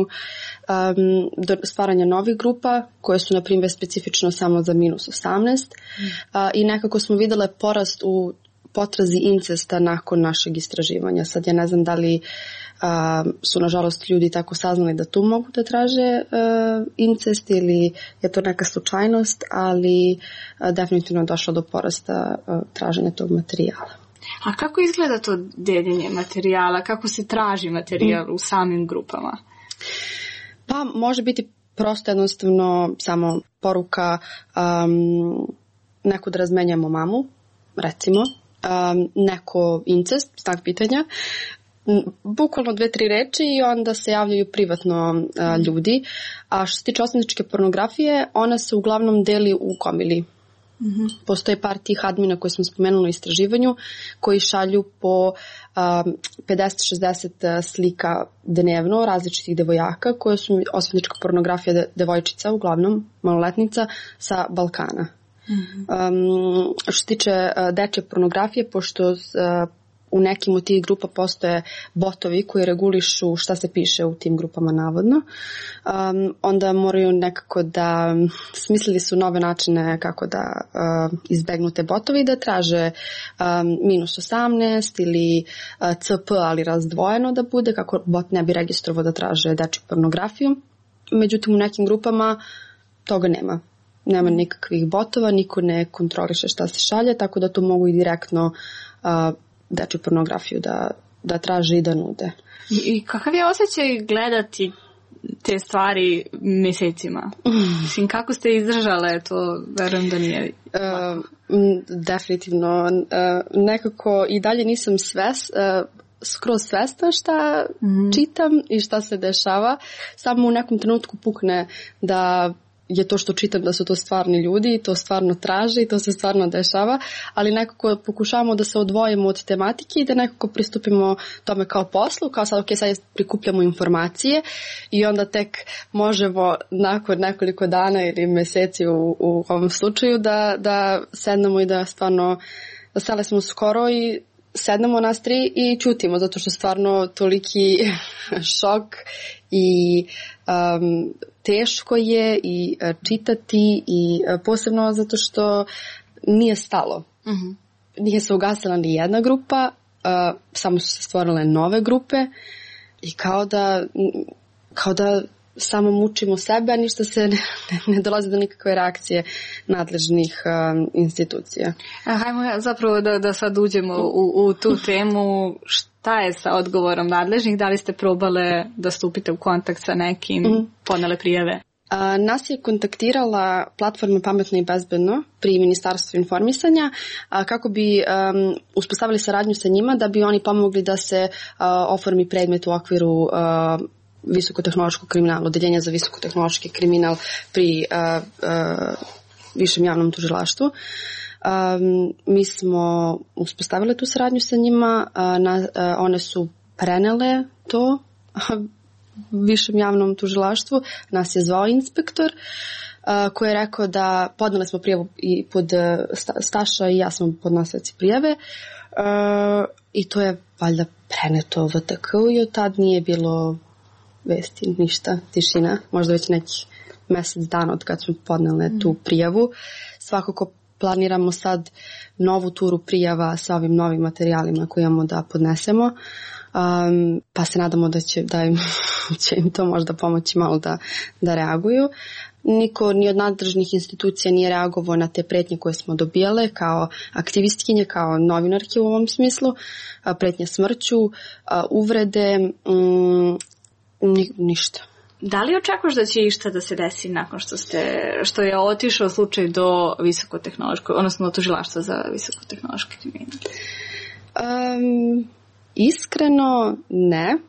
do stvaranja novih grupa koje su na primjer specifično samo za -18 i nekako smo vidjeli porast u potrazi incesta nakon našeg istraživanja. Sad ja ne znam da li su nažalost ljudi tako saznali da tu mogu da traže incest ili je to neka slučajnost, ali definitivno je došlo do porasta traženja tog materijala. A kako izgleda to deljenje materijala? Kako se traži materijal u samim grupama? Pa može biti prosto jednostavno samo poruka neko da razmenjamo mamu, recimo, neko incest, znak pitanja, bukvalno 2-3 reči i onda se javljaju privatno ljudi. A što se tiče osvetničke pornografije, ona se uglavnom deli u gomili. Postoje par tih admina koje smo spomenuli u istraživanju koji šalju po 50-60 slika dnevno različitih devojaka koje su osvetnička pornografija devojčica, uglavnom maloletnica sa Balkana. Što se tiče dečje pornografije, pošto u nekim od tih grupa postoje botovi koji regulišu šta se piše u tim grupama navodno. Onda moraju nekako da smislili su nove načine kako da izbegnu te botovi, da traže -18 ili CP, ali razdvojeno da bude, kako bot ne bi registrovao da traže dečju pornografiju. Međutim, u nekim grupama toga nema. Nema nikakvih botova, niko ne kontroliše šta se šalje, tako da to mogu i direktno dečju pornografiju da traže i da nude. I kakav je osjećaj gledati te stvari mjesecima? Mislim, kako ste izdržale to? Verujem da nije. Definitivno. Nekako i dalje nisam skroz svesna šta čitam i šta se dešava. Samo u nekom trenutku pukne da je to što čitam da su to stvarni ljudi i to stvarno traže i to se stvarno dešava, ali nekako pokušavamo da se odvojimo od tematike i da nekako pristupimo tome kao poslu, kao sad, sad prikupljamo informacije i onda tek možemo nakon nekoliko dana ili mjeseci u ovom slučaju da sednemo i da stvarno, stale smo skoro i sednemo nas tri i čutimo, zato što stvarno toliki šok i teško je i čitati i posebno zato što nije stalo. Nije se ugasila ni jedna grupa, samo su se stvorile nove grupe i kao da samo mučimo sebe, a ništa se ne dolazi do nikakve reakcije nadležnih institucija. Hajmo zapravo da sad uđemo u tu temu. Šta je sa odgovorom nadležnih? Da li ste probale da stupite u kontakt sa nekim, podnele prijave? Nas je kontaktirala platforma Pametno i bezbedno pri Ministarstvu informisanja kako bi uspostavili saradnju sa njima da bi oni pomogli da se oformi predmet u okviru visokotehnološkog kriminala, odeljenja za visokotehnološki kriminal pri Višem javnom tužilaštvu. Mi smo uspostavili tu saradnju sa njima, one su prenele to Višem javnom tužilaštvu, nas je zvao inspektor koji je rekao da podneli smo prijavu i pod Staša i ja smo podnosioci prijave i to je valjda preneto VTK-u i od tad nije bilo vesti, ništa, tišina, možda već nekih mjesec dana od kad smo podneli tu prijavu. Svakako planiramo sad novu turu prijava sa ovim novim materijalima koje imamo da podnesemo, pa se nadamo da će im to možda pomoći malo da reaguju. Niko ni od nadležnih institucija nije reagovao na te pretnje koje smo dobijale kao aktivistkinje, kao novinarke u ovom smislu, pretnje smrću, uvrede, ništa. Da li očekuješ da će išta da se desi nakon što je otišao slučaj do visokotehnološkog, odnosno do tužilaštva za visokotehnološki kriminal? Iskreno ne.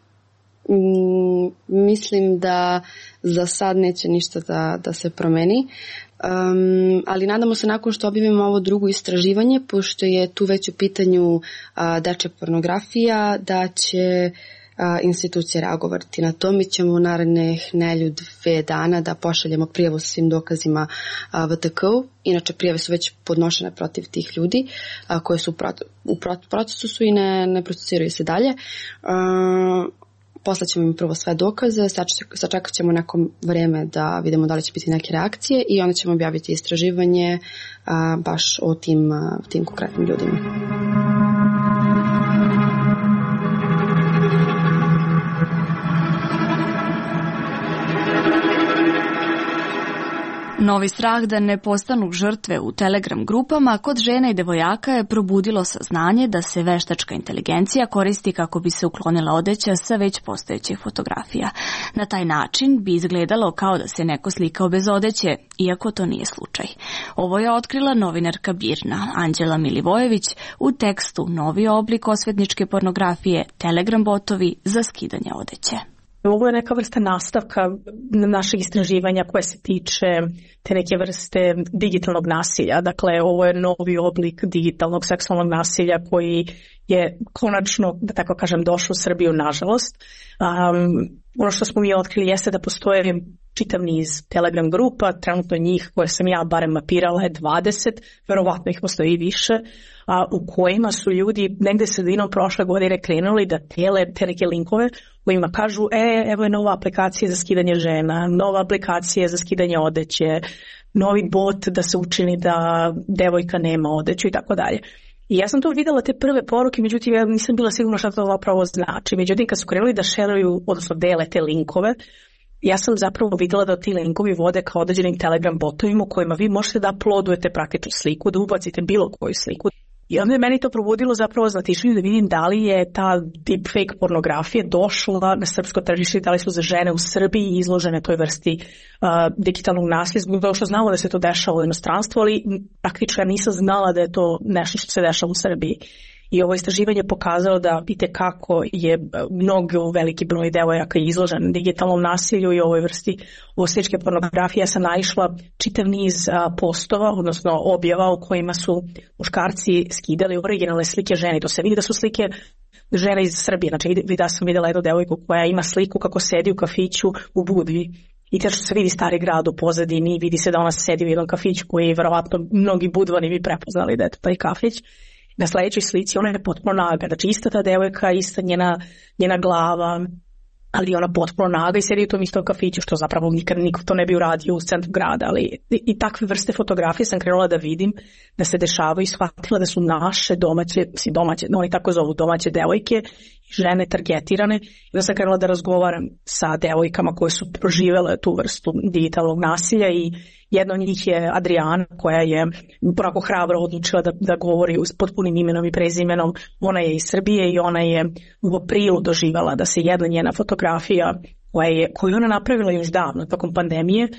Mislim da za sad neće ništa da se promeni. Ali nadamo se nakon što objavimo ovo drugo istraživanje, pošto je tu već u pitanju dečja pornografija, da će institucije reagovati na to. Mi ćemo u narednih 1-2 dana da pošaljemo prijavu sa svim dokazima VTK-u. Inače, prijave su već podnošene protiv tih ljudi koje su u procesu su i ne procesiraju se dalje. Poslaćemo im prvo sve dokaze, sačekat ćemo neko vrijeme da vidimo da li će biti neke reakcije i onda ćemo objaviti istraživanje baš o tim konkretnim ljudima. Novi strah da ne postanu žrtve u Telegram grupama kod žena i devojaka je probudilo saznanje da se veštačka inteligencija koristi kako bi se uklonila odeća sa već postojećih fotografija. Na taj način bi izgledalo kao da se neko slikao bez odeće, iako to nije slučaj. Ovo je otkrila novinarka BIRN-a Anđela Milivojević u tekstu Novi oblik osvetničke pornografije, Telegram botovi za skidanje odeće. Ovo je neka vrsta nastavka našeg istraživanja koje se tiče te neke vrste digitalnog nasilja. Dakle, ovo je novi oblik digitalnog seksualnog nasilja koji je konačno, da tako kažem, došao u Srbiju, nažalost. Ono što smo mi otkrili jeste da postoje čitav niz Telegram grupa, trenutno njih koje sam ja barem mapirala je 20, verovatno ih postoji više, u kojima su ljudi negde sredinom prošle godine krenuli da tele te neke linkove u kojima kažu evo je nova aplikacija za skidanje žena, nova aplikacija za skidanje odeće, novi bot da se učini da devojka nema odeću i tako dalje. I ja sam to vidjela te prve poruke, međutim ja nisam bila sigurna šta to zapravo znači. Međutim kad su krenuli da šeruju, odnosno dele te linkove, ja sam zapravo vidjela da ti linkovi vode kao određenim Telegram botovima u kojima vi možete da uploadujete praktično sliku, da ubacite bilo koju sliku. I onda je meni to probudilo zapravo znatišljenje da vidim da li je ta deepfake pornografija došla na srpsko tržište, da li su za žene u Srbiji izložene toj vrsti digitalnog nasilja, zbog toga što znamo da se to dešava u inostranstvu, ali praktično ja nisam znala da je to nešto što se dešava u Srbiji. I ovo istraživanje pokazalo da itekako je mnogo veliki broj devojaka izložen digitalnom nasilju i ovoj vrsti osvetničke pornografije. Ja sam naišla čitav niz postova, odnosno objava u kojima su muškarci skidali originalne slike žene. To se vidi da su slike žene iz Srbije. Znači da sam vidjela jednu devojku koja ima sliku kako sedi u kafiću u Budvi. I te što se vidi stari grad u pozadini, vidi se da ona sedi u jednom kafiću koji je verovatno mnogi budvani bi prepoznali da je to taj kafić. Na sljedećoj slici ona je potpuno naga, znači ista ta devojka, ista njena glava, ali ona potpuno naga i sedi u tom istom kafiću, što zapravo nikad niko to ne bi uradio u centru grada, ali i takve vrste fotografije sam krenula da vidim da se dešavaju i shvatila da su naše domaće, oni tako zovu domaće devojke, žene targetirane, i da sam krenula da razgovaram sa devojkama koje su proživele tu vrstu digitalnog nasilja i jedna od njih je Adriana koja je onako hrabro odlučila da govori s potpunim imenom i prezimenom. Ona je iz Srbije i ona je u aprilu doživjela da se jedna njena fotografija koju ona napravila još davno tokom pandemije,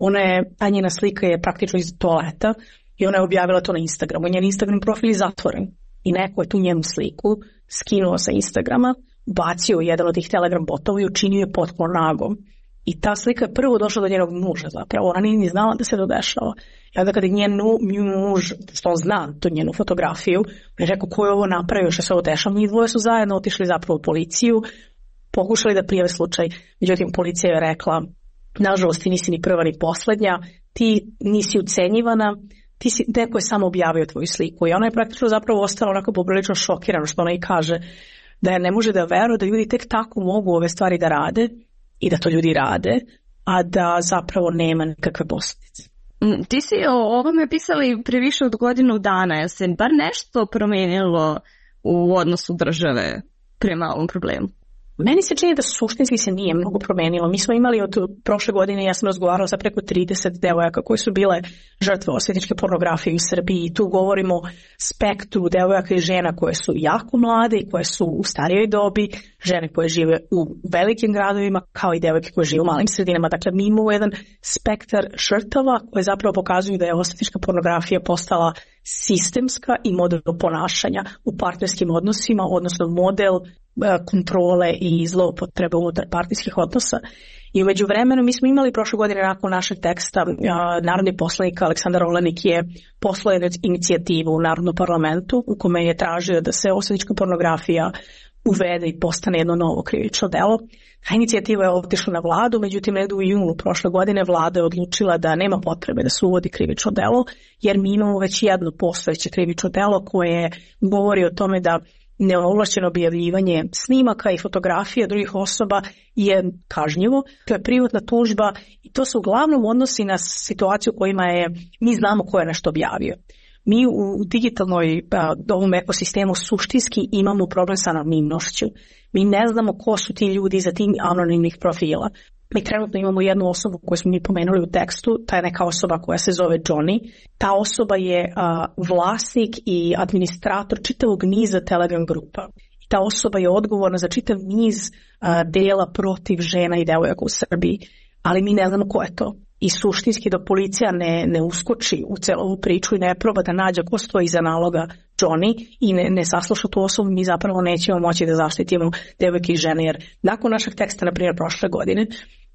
ta njena slika je praktično iz toaleta i ona je objavila to na Instagramu. Njen Instagram profil je zatvoren i neko je tu njenu sliku skinuo sa Instagrama, bacio jedan od tih Telegram botova i učinio je potpuno nagom. I ta slika je prvo došla do njenog muža zapravo, ona nije ni znala da se to dešava. I onda kada je njen muž, što on zna tu njenu fotografiju, je rekao ko je ovo napravio, što se ovo dešava, njih dvoje su zajedno otišli zapravo u policiju, pokušali da prijave slučaj, međutim policija je rekla, nažalost ti nisi ni prva ni posljednja, ti nisi ucenjivana, neko je samo objavio tvoju sliku. I ona je praktično zapravo ostala onako poprilično šokirana, što ona i kaže, da je ne može da veruje da ljudi tek tako mogu ove stvari da rade i da to ljudi rade, a da zapravo nema nikakve posljedice. Ti si o ovome pisali pre više od godinu dana, je se bar nešto promenilo u odnosu države prema ovom problemu? Meni se čini da suštinski se nije mnogo promenilo. Mi smo imali od prošle godine, ja sam razgovarala sa preko 30 devojaka koje su bile žrtve osvetničke pornografije u Srbiji i tu govorimo spektru devojaka i žena koje su jako mlade i koje su u starijoj dobi, žene koje žive u velikim gradovima kao i devojke koje žive u malim sredinama. Dakle, mi imamo jedan spektar žrtava koje zapravo pokazuju da je osvetnička pornografija postala sistemska i model ponašanja u partnerskim odnosima, odnosno model kontrole i zloupotrebe unutar partijskih odnosa. I u međuvremenu mi smo imali prošle godine nakon našeg teksta, narodni poslanik Aleksandar Olenik je poslao inicijativu u Narodnom parlamentu u kome je tražio da se osvetnička pornografija uvede i postane jedno novo krivično delo. Ta inicijativa je otišla na vladu, međutim u junu prošle godine vlada je odlučila da nema potrebe da se uvodi krivično delo, jer mi imamo već jedno postojeće krivično delo koje govori o tome da neovlašćeno objavljivanje snimaka i fotografija drugih osoba je kažnjivo. To je privatna tužba i to se uglavnom odnosi na situaciju u kojima mi znamo ko je nešto objavio. Mi u digitalnoj ovom ekosistemu suštinski imamo problem sa anonimnošću. Mi ne znamo ko su ti ljudi iza tih anonimnih profila. Mi trenutno imamo jednu osobu koju smo mi pomenuli u tekstu, ta je neka osoba koja se zove Johnny. Ta osoba je vlasnik i administrator čitavog niza Telegram grupa. I ta osoba je odgovorna za čitav niz dela protiv žena i devojaka u Srbiji, ali mi ne znamo ko je to. I suštinski da policija ne uskoči u celu ovu priču i ne proba da nađe ko stoji iza naloga Johnny i ne sasluša tu osobu, mi zapravo nećemo moći da zaštitimo devojke i žene, jer nakon našeg teksta, na primjer prošle godine,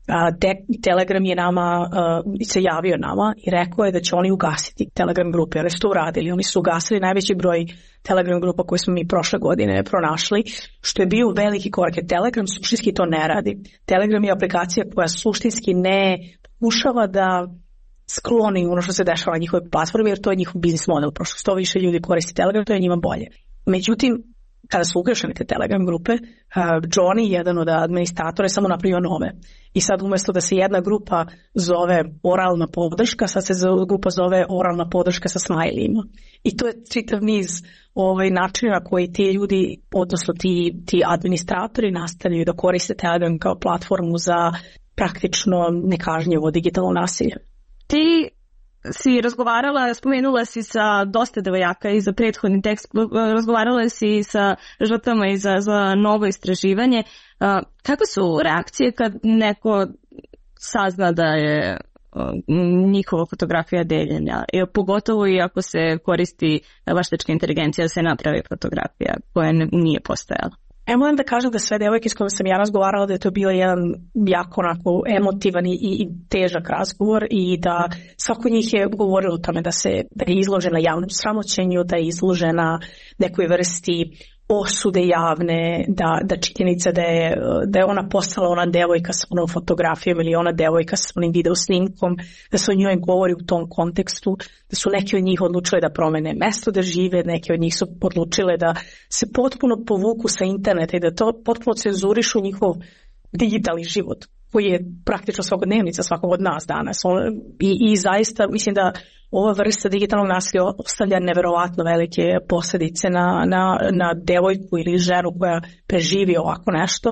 Telegram je se javio nama i rekao je da će oni ugasiti Telegram grupe, jer su to uradili. Oni su ugasili najveći broj Telegram grupa koje smo mi prošle godine pronašli, što je bio veliki korak, jer Telegram suštinski to ne radi. Telegram je aplikacija koja suštinski ne pokušava da skloni ono što se dešava na njihovoj platformi, jer to je njihov biznis model. Prosto što više ljudi koristi Telegram, to je njima bolje. Međutim, kada su ugašene te Telegram grupe, Johnny, jedan od administratora, je samo napravio nove. I sad umjesto da se jedna grupa zove oralna podrška, sad se grupa zove oralna podrška sa smajlijima. I to je čitav niz načina koji ti ljudi, odnosno ti administratori nastavljaju da koriste Telegram kao platformu za praktično nekažnjivo digitalno nasilje. Ti si razgovarala, spomenula si sa dosta devojaka i za prethodni tekst, razgovarala si sa žrtvama i za novo istraživanje. Kakve su reakcije kad neko sazna da je njihova fotografija deljenja? Pogotovo i ako se koristi veštačka inteligencija da se napravi fotografija koja nije postojala. Moram da kažem da sve devojke s kojima sam ja razgovarala da je to bio jedan jako onako emotivan i težak razgovor i da svako njih je govorilo o tome da je izložena javnom sramoćenju, da je izložena nekoj vrsti osude javne, da činjenica da je ona postala ona devojka s onom fotografijom ili ona devojka s onim video snimkom, da se o njoj govori u tom kontekstu, da su neki od njih odlučile da promene mesto da žive, neki od njih su odlučile da se potpuno povuku sa interneta i da to potpuno cenzurišu njihov digitalni život, koji je praktično svakodnevnica svakog od nas danas. I zaista mislim da ova vrsta digitalnog nasilja ostavlja neverovatno velike posljedice na devojku ili ženu koja preživi ovako nešto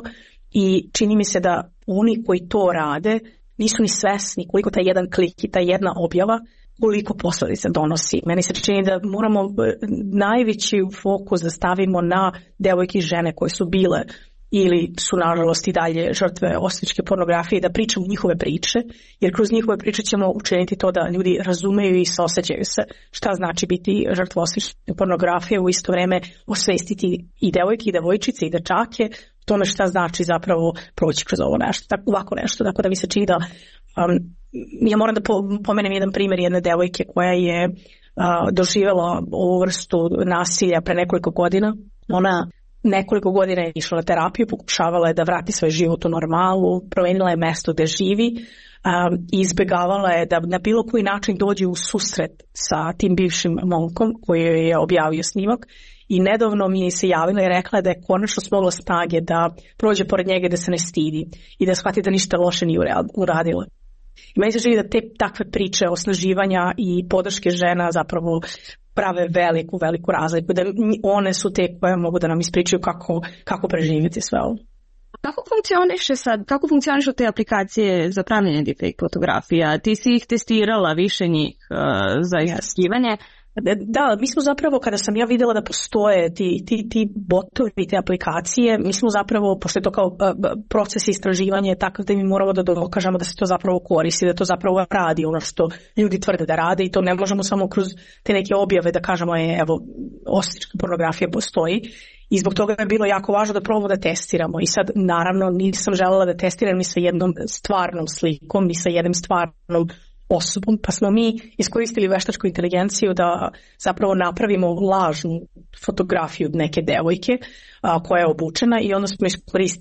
i čini mi se da oni koji to rade nisu ni svesni koliko taj jedan klik i ta jedna objava koliko posljedica donosi. Meni se čini da moramo najveći fokus da stavimo na devojke i žene koje su bile ili su nažalost i dalje žrtve osvetničke pornografije, da pričamo njihove priče, jer kroz njihove priče ćemo učiniti to da ljudi razumeju i saosećaju se šta znači biti žrtva osvetničke pornografije, u isto vrijeme osvestiti i devojke i devojčice i dečake tome šta znači zapravo proći kroz ovo nešto, ovako nešto. Tako da mi se čini da ja moram da pomenem jedan primjer jedne devojke koja je doživjela ovu vrstu nasilja pre nekoliko godina. Ona nekoliko godina je išla na terapiju, pokušavala je da vrati svoj život u normalu, promenila je mesto gdje živi i izbjegavala je da na bilo koji način dođe u susret sa tim bivšim momkom koji je objavio snimak. I nedavno mi je se javila i rekla da je konačno smogla snage da prođe pored njega, da se ne stidi i da shvati da ništa loše nije uradila. I meni se čini da te takve priče osnaživanja i podrške žena zapravo prave veliku razliku, da one su te koje mogu da nam ispričaju kako preživjeti sve ovo. Kako funkcionišu te aplikacije za pravljenje deepfake fotografija? Ti si ih testirala, više njih za ispitivanje. Da, mi smo zapravo, kada sam ja vidjela da postoje ti botovi, te aplikacije, mi smo zapravo, pošto je to kao proces istraživanja je takav da mi moramo da dokažemo da se to zapravo koristi, da to zapravo radi ono što ljudi tvrde da rade i to ne možemo samo kroz te neke objave da kažemo evo, osvetnička pornografija postoji. I zbog toga je bilo jako važno da probamo da testiramo. I sad, naravno, nisam željela da testiram ni sa jednom stvarnom slikom, ni sa jednom stvarnom osobom, pa smo mi iskoristili veštačku inteligenciju da zapravo napravimo lažnu fotografiju neke devojke koja je obučena i onda smo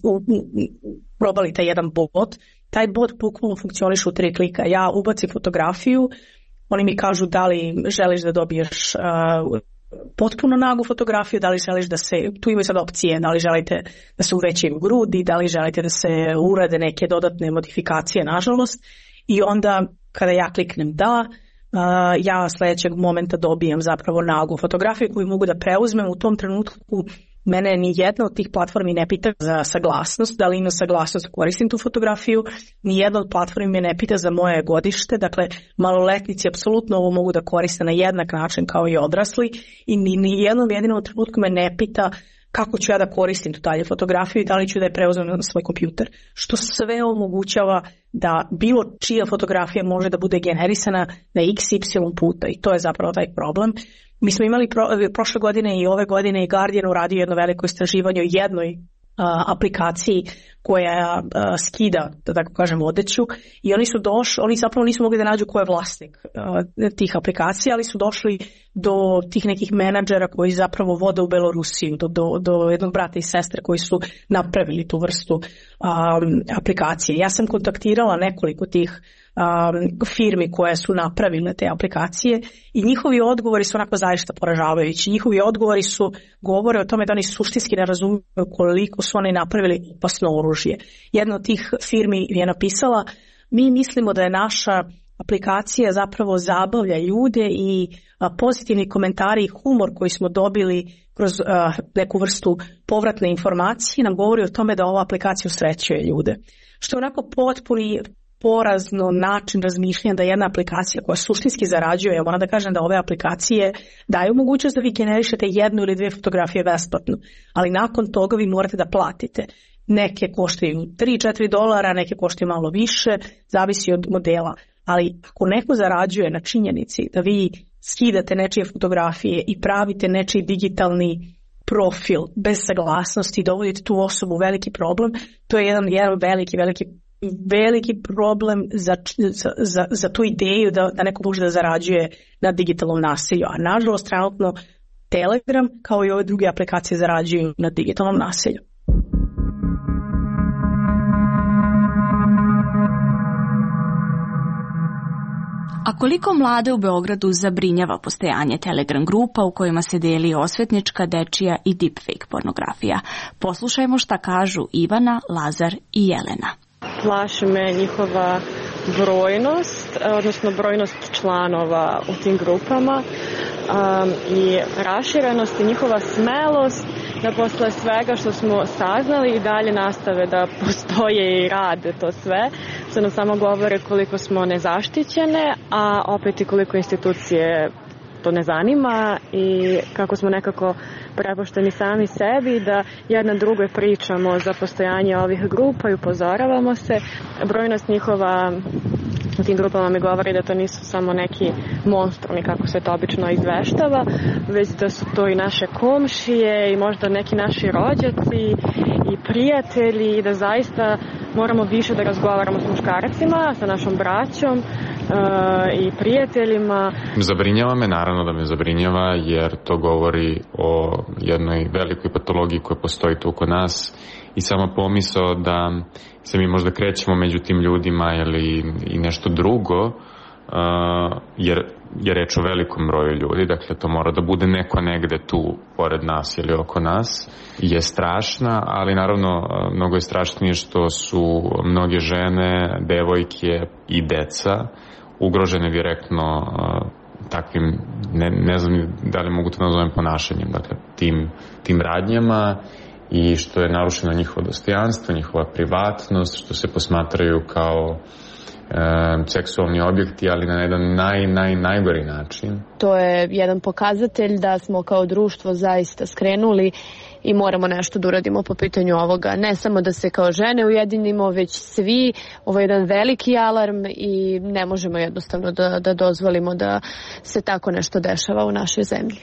probali taj jedan bot. Taj bot bukvalno funkcioniše u 3 klika. Ja ubacim fotografiju, oni mi kažu da li želiš da dobiješ potpuno nagu fotografiju, da li želiš da se, tu imaju sad opcije, da li želite da se uvećaju grudi, da li želite da se urade neke dodatne modifikacije, nažalost. I onda kada ja kliknem da, ja sljedećeg momenta dobijem zapravo nagu fotografiju koju mogu da preuzmem. U tom trenutku mene ni jedna od tih platformi ne pita za saglasnost, da li ima saglasnost da koristim tu fotografiju, ni jedna od platformi me ne pita za moje godište, dakle maloletnici apsolutno ovo mogu da koriste na jednak način kao i odrasli i ni jednom jedinom trenutku me ne pita kako ću ja da koristim tu dalje fotografiju i da li ću da je preuzmem na svoj kompjuter, što sve omogućava da bilo čija fotografija može da bude generisana na XY puta i to je zapravo taj problem. Mi smo imali prošle godine i ove godine i Guardian uradio jedno veliko istraživanje o jednoj aplikaciji koja skida, da tako kažem, odeću i oni zapravo nisu mogli da nađu ko je vlasnik tih aplikacija, ali su došli do tih nekih menadžera koji zapravo vode u Belorusiju, do jednog brata i sestre koji su napravili tu vrstu aplikacije. Ja sam kontaktirala nekoliko tih firmi koje su napravile te aplikacije i njihovi odgovori su onako zaista poražavajući. Njihovi odgovori govore o tome da oni suštinski ne razumiju koliko su oni napravili opasno oružje. Jedna od tih firmi je napisala: mi mislimo da je naša aplikacija zapravo zabavlja ljude i pozitivni komentari i humor koji smo dobili kroz neku vrstu povratne informacije nam govori o tome da ova aplikacija usrećuje ljude. Što je onako potpuni porazno način razmišljanja da jedna aplikacija koja suštinski zarađuje, ja moram da kažem da ove aplikacije daju mogućnost da vi generišete 1 ili 2 fotografije besplatno, ali nakon toga vi morate da platite. Neke koštaju $3-4, neke koštaju malo više, zavisi od modela. Ali ako neko zarađuje na činjenici da vi skidate nečije fotografije i pravite nečiji digitalni profil bez saglasnosti i dovodite tu osobu u veliki problem, to je jedan veliki problem za tu ideju da neko može da zarađuje na digitalnom nasilju. A nažalost, trenutno Telegram kao i ove druge aplikacije zarađuju na digitalnom nasilju. A koliko mlade u Beogradu zabrinjava postojanje Telegram grupa u kojima se deli osvetnička, dečija i deepfake pornografija? Poslušajmo šta kažu Ivana, Lazar i Jelena. Plaši me njihova brojnost, odnosno brojnost članova u tim grupama i raširenost i njihova smelost da posle svega što smo saznali i dalje nastave da postoje i rade to sve, što nam samo govore koliko smo nezaštićene, a opet i koliko institucije to ne zanima i kako smo nekako prepušteni sami sebi, da jedna drugoj pričamo za postojanje ovih grupa i upozoravamo se. Brojnost njihova u tim grupama mi govori da to nisu samo neki monstrumi kako se to obično izveštava, već da su to i naše komšije i možda neki naši rođaci i prijatelji i da zaista moramo više da razgovaramo s muškarcima, sa našom braćom i prijateljima. Zabrinjava me, naravno da me zabrinjava, jer to govori o jednoj velikoj patologiji koja postoji tu kod nas i sama pomisao da se mi možda krećemo među tim ljudima ili i nešto drugo, jer je reč o velikom broju ljudi, dakle to mora da bude neko negde tu pored nas ili oko nas, je strašna, ali naravno mnogo je strašnije što su mnoge žene, devojke i deca ugrožene direktno takvim, ne znam da li mogu to nazovem ponašanjem, dakle tim radnjama, i što je narušeno njihovo dostojanstvo, njihova privatnost, što se posmatraju kao seksualni objekti, ali na jedan najgori način. To je jedan pokazatelj da smo kao društvo zaista skrenuli i moramo nešto da uradimo po pitanju ovoga. Ne samo da se kao žene ujedinimo, već svi. Ovo je jedan veliki alarm i ne možemo jednostavno da dozvolimo da se tako nešto dešava u našoj zemlji.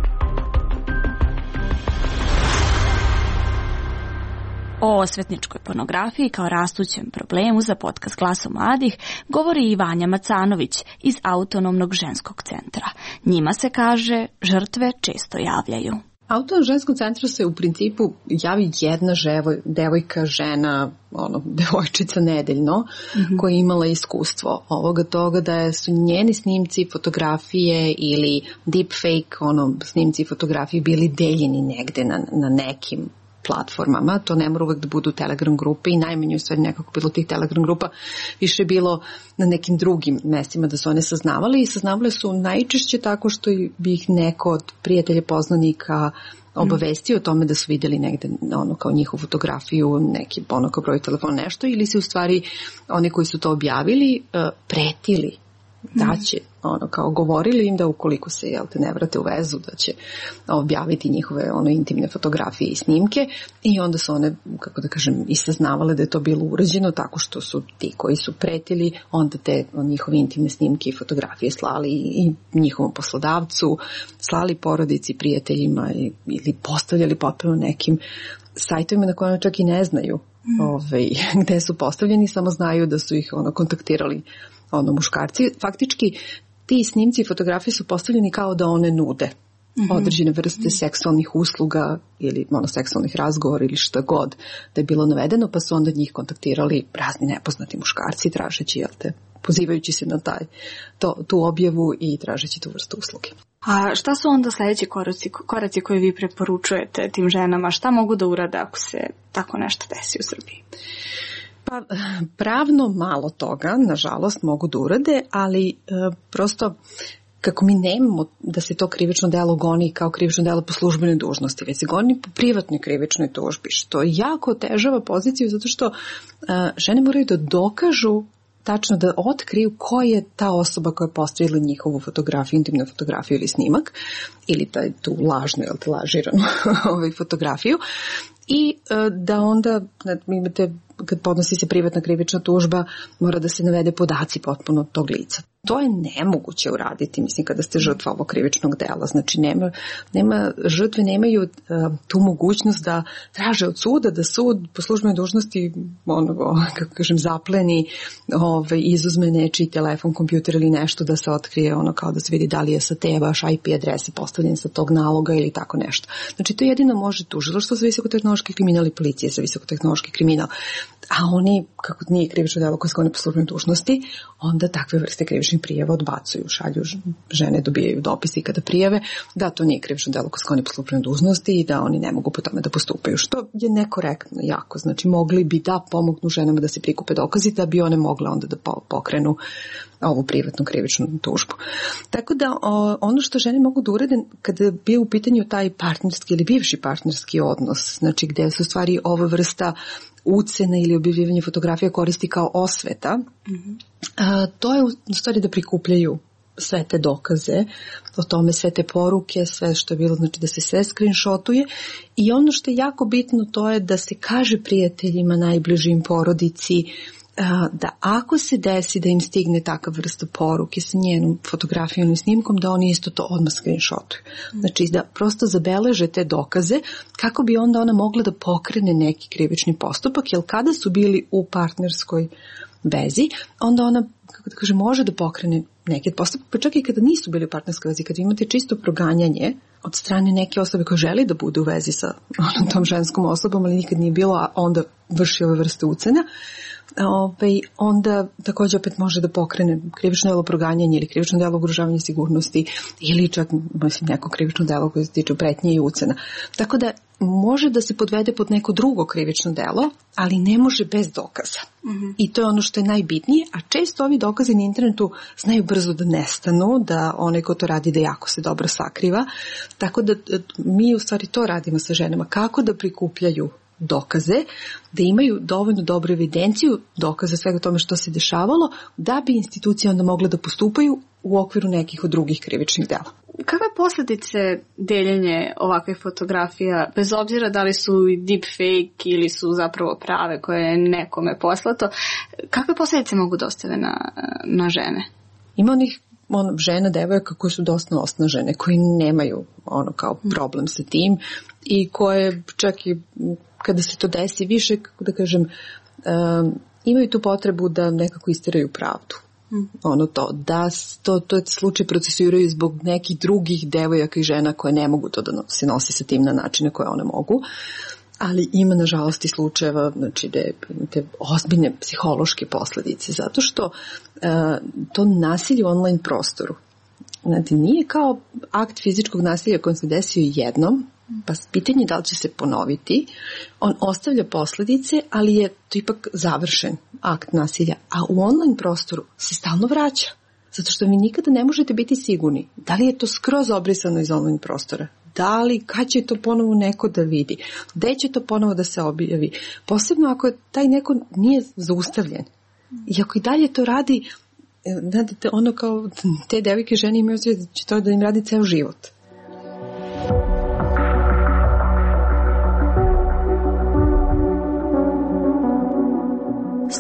O osvetničkoj pornografiji kao rastućem problemu za podcast Glasom mladih govori i Vanja Macanović iz Autonomnog ženskog centra. Njima se kaže žrtve često javljaju. Autonomnom ženskom centru se u principu javi jedna devojka, žena, devojčica nedeljno, koja je imala iskustvo ovoga toga da su njeni snimci, fotografije ili deepfake snimci i fotografije bili deljeni negde na nekim platformama. To ne mora uvek da budu Telegram grupe i najmanje u stvari nekako bilo tih Telegram grupa, više je bilo na nekim drugim mestima da su one saznavale i saznavale su najčešće tako što bi ih neko od prijatelja poznanika obavestio o tome da su vidjeli negde kao njihovu fotografiju, neki kao broj telefona, nešto, ili se u stvari oni koji su to objavili pretili da će, kao govorili im da ukoliko se ne vrate u vezu da će objaviti njihove intimne fotografije i snimke, i onda su one, kako da kažem, i saznavale da je to bilo urađeno tako što su ti koji su pretili onda te njihove intimne snimke i fotografije slali i njihovom poslodavcu, slali porodici, prijateljima ili postavljali potpuno nekim sajtovima na kojima čak i ne znaju gde su postavljeni, samo znaju da su ih kontaktirali muškarci. Faktički ti snimci i fotografije su postavljeni kao da one nude određene vrste seksualnih usluga ili seksualnih razgovora ili šta god da je bilo navedeno, pa su onda njih kontaktirali razni nepoznati muškarci tražeći, pozivajući se na tu objavu i tražeći tu vrstu usluge. A šta su onda sljedeći koraci koje vi preporučujete tim ženama? Šta mogu da urade ako se tako nešto desi u Srbiji? Pa pravno malo toga, nažalost, mogu da urade, ali prosto kako mi nemamo da se to krivično delo goni kao krivično delo po službenoj dužnosti, već se goni po privatnoj krivičnoj tužbi, što jako otežava poziciju zato što žene moraju da dokažu tačno da otkriju ko je ta osoba koja je postavila njihovu fotografiju, intimnu fotografiju ili snimak, ili tu lažnu ili lažiranu fotografiju, i da onda imate, kad podnosi se privatna krivična tužba, mora da se navede podaci potpuno tog lica. To je nemoguće uraditi, mislim, kada ste žrtva ovog krivičnog dela. Znači, žrtve nemaju tu mogućnost da traže od suda, da sud po službenoj dužnosti, zapleni, izuzme nečiji telefon, kompjuter ili nešto, da se otkrije, kao da se vidi da li je sa te vaš IP adrese postavljen sa tog naloga ili tako nešto. Znači, to jedino može tužilaštvo za visokotehnološki kriminal i policija za visokotehnološki kriminal. A oni, kako nije krivično delo koje se goni po službenoj dužnosti, onda takve vrste krivičnih prijava odbacuju, šalju, žene dobijaju dopisi kada prijave da to nije krivično delo koje se goni po službenoj dužnosti i da oni ne mogu po tome da postupaju, što je nekorektno jako. Znači, mogli bi da pomognu ženama da se prikupe dokazi da bi one mogle onda da pokrenu ovu privatnu krivičnu tužbu. Tako da ono što žene mogu da urede kada je bio u pitanju taj partnerski ili bivši partnerski odnos, znači gde su stvari ova vrsta ucene ili objavljivanje fotografija koristi kao osveta, to je u stvari da prikupljaju sve te dokaze, o tome sve te poruke, sve što je bilo, znači da se sve screenshotuje, i ono što je jako bitno to je da se kaže prijateljima, najbližim, porodici, da ako se desi da im stigne takav vrsta poruke sa njenom fotografijom i snimkom, da oni isto to odmah screenshotuju. Znači da prosto zabeleže te dokaze kako bi onda ona mogla da pokrene neki krivični postupak, jer kada su bili u partnerskoj vezi, onda ona, kako da kažem, može da pokrene neki postupak, pa čak i kada nisu bili u partnerskoj vezi, kada imate čisto proganjanje od strane neke osobe koja želi da bude u vezi sa tom ženskom osobom, ali nikad nije bilo, a onda vrši ove vrste ucena, onda također opet može da pokrene krivično delo proganjanja ili krivično delo ugrožavanja sigurnosti ili čak neko krivično delo koje se tiče pretnje i ucena. Tako da može da se podvede pod neko drugo krivično delo, ali ne može bez dokaza. I to je ono što je najbitnije, a često ovi dokazi na internetu znaju brzo da nestanu, da onaj ko to radi da jako se dobro sakriva. Tako da mi u stvari to radimo sa ženama, kako da prikupljaju dokaze, da imaju dovoljno dobru evidenciju dokaza svega tome što se dešavalo, da bi institucije onda mogle da postupaju u okviru nekih od drugih krivičnih dela. Kakve posljedice deljenje ovakve fotografija, bez obzira da li su deepfake ili su zapravo prave koje je nekome poslato, kakve posljedice mogu da ostave na žene? Ima onih žena, devojaka koje su dosta osnažene, koji nemaju kao problem sa tim i koje čak i kada se to desi više, kako da kažem, imaju tu potrebu da nekako istiraju pravdu. To je slučaj procesuiraju zbog nekih drugih devojaka i žena koje ne mogu to da se nosi sa tim na načine koje one mogu. Ali ima nažalost i slučajeva, znači da imate ozbiljne psihološke posljedice, zato što to nasilje u online prostoru, znači, nije kao akt fizičkog nasilja koji se desio jednom, pa pitanje da li će se ponoviti, on ostavlja posljedice, ali je to ipak završen akt nasilja, a u online prostoru se stalno vraća, zato što vi nikada ne možete biti sigurni da li je to skroz obrisano iz online prostora, da li, kad će to ponovo neko da vidi, gde će to ponovo da se objavi, posebno ako taj neko nije zaustavljen. I ako i dalje to radi, znate, kao te devojke žene imaju osjećaj da će to da im radi ceo život.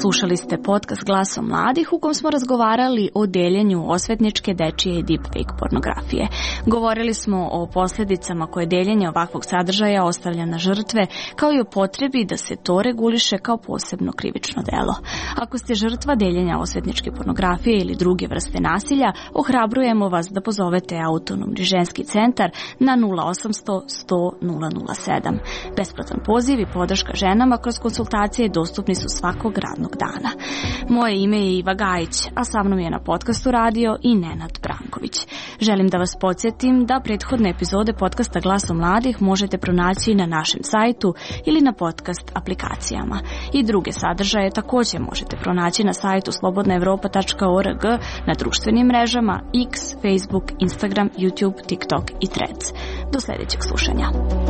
Slušali ste podcast Glasom mladih u kom smo razgovarali o deljenju osvetničke, dečije i deepfake pornografije. Govorili smo o posljedicama koje deljenje ovakvog sadržaja ostavlja na žrtve, kao i o potrebi da se to reguliše kao posebno krivično delo. Ako ste žrtva deljenja osvetničke pornografije ili druge vrste nasilja, ohrabrujemo vas da pozovete Autonomni ženski centar na 0800 100 007. Besplatan poziv i podrška ženama kroz konsultacije dostupni su svakog radnog dana. Moje ime je Iva Gajić, a sa mnom je na podcastu radio i Nenad Branković. Želim da vas podsjetim da prethodne epizode podcasta Glasom mladih možete pronaći na našem sajtu ili na podcast aplikacijama. I druge sadržaje također možete pronaći na sajtu slobodnaevropa.org, na društvenim mrežama X, Facebook, Instagram, YouTube, TikTok i Threads. Do sljedećeg slušanja.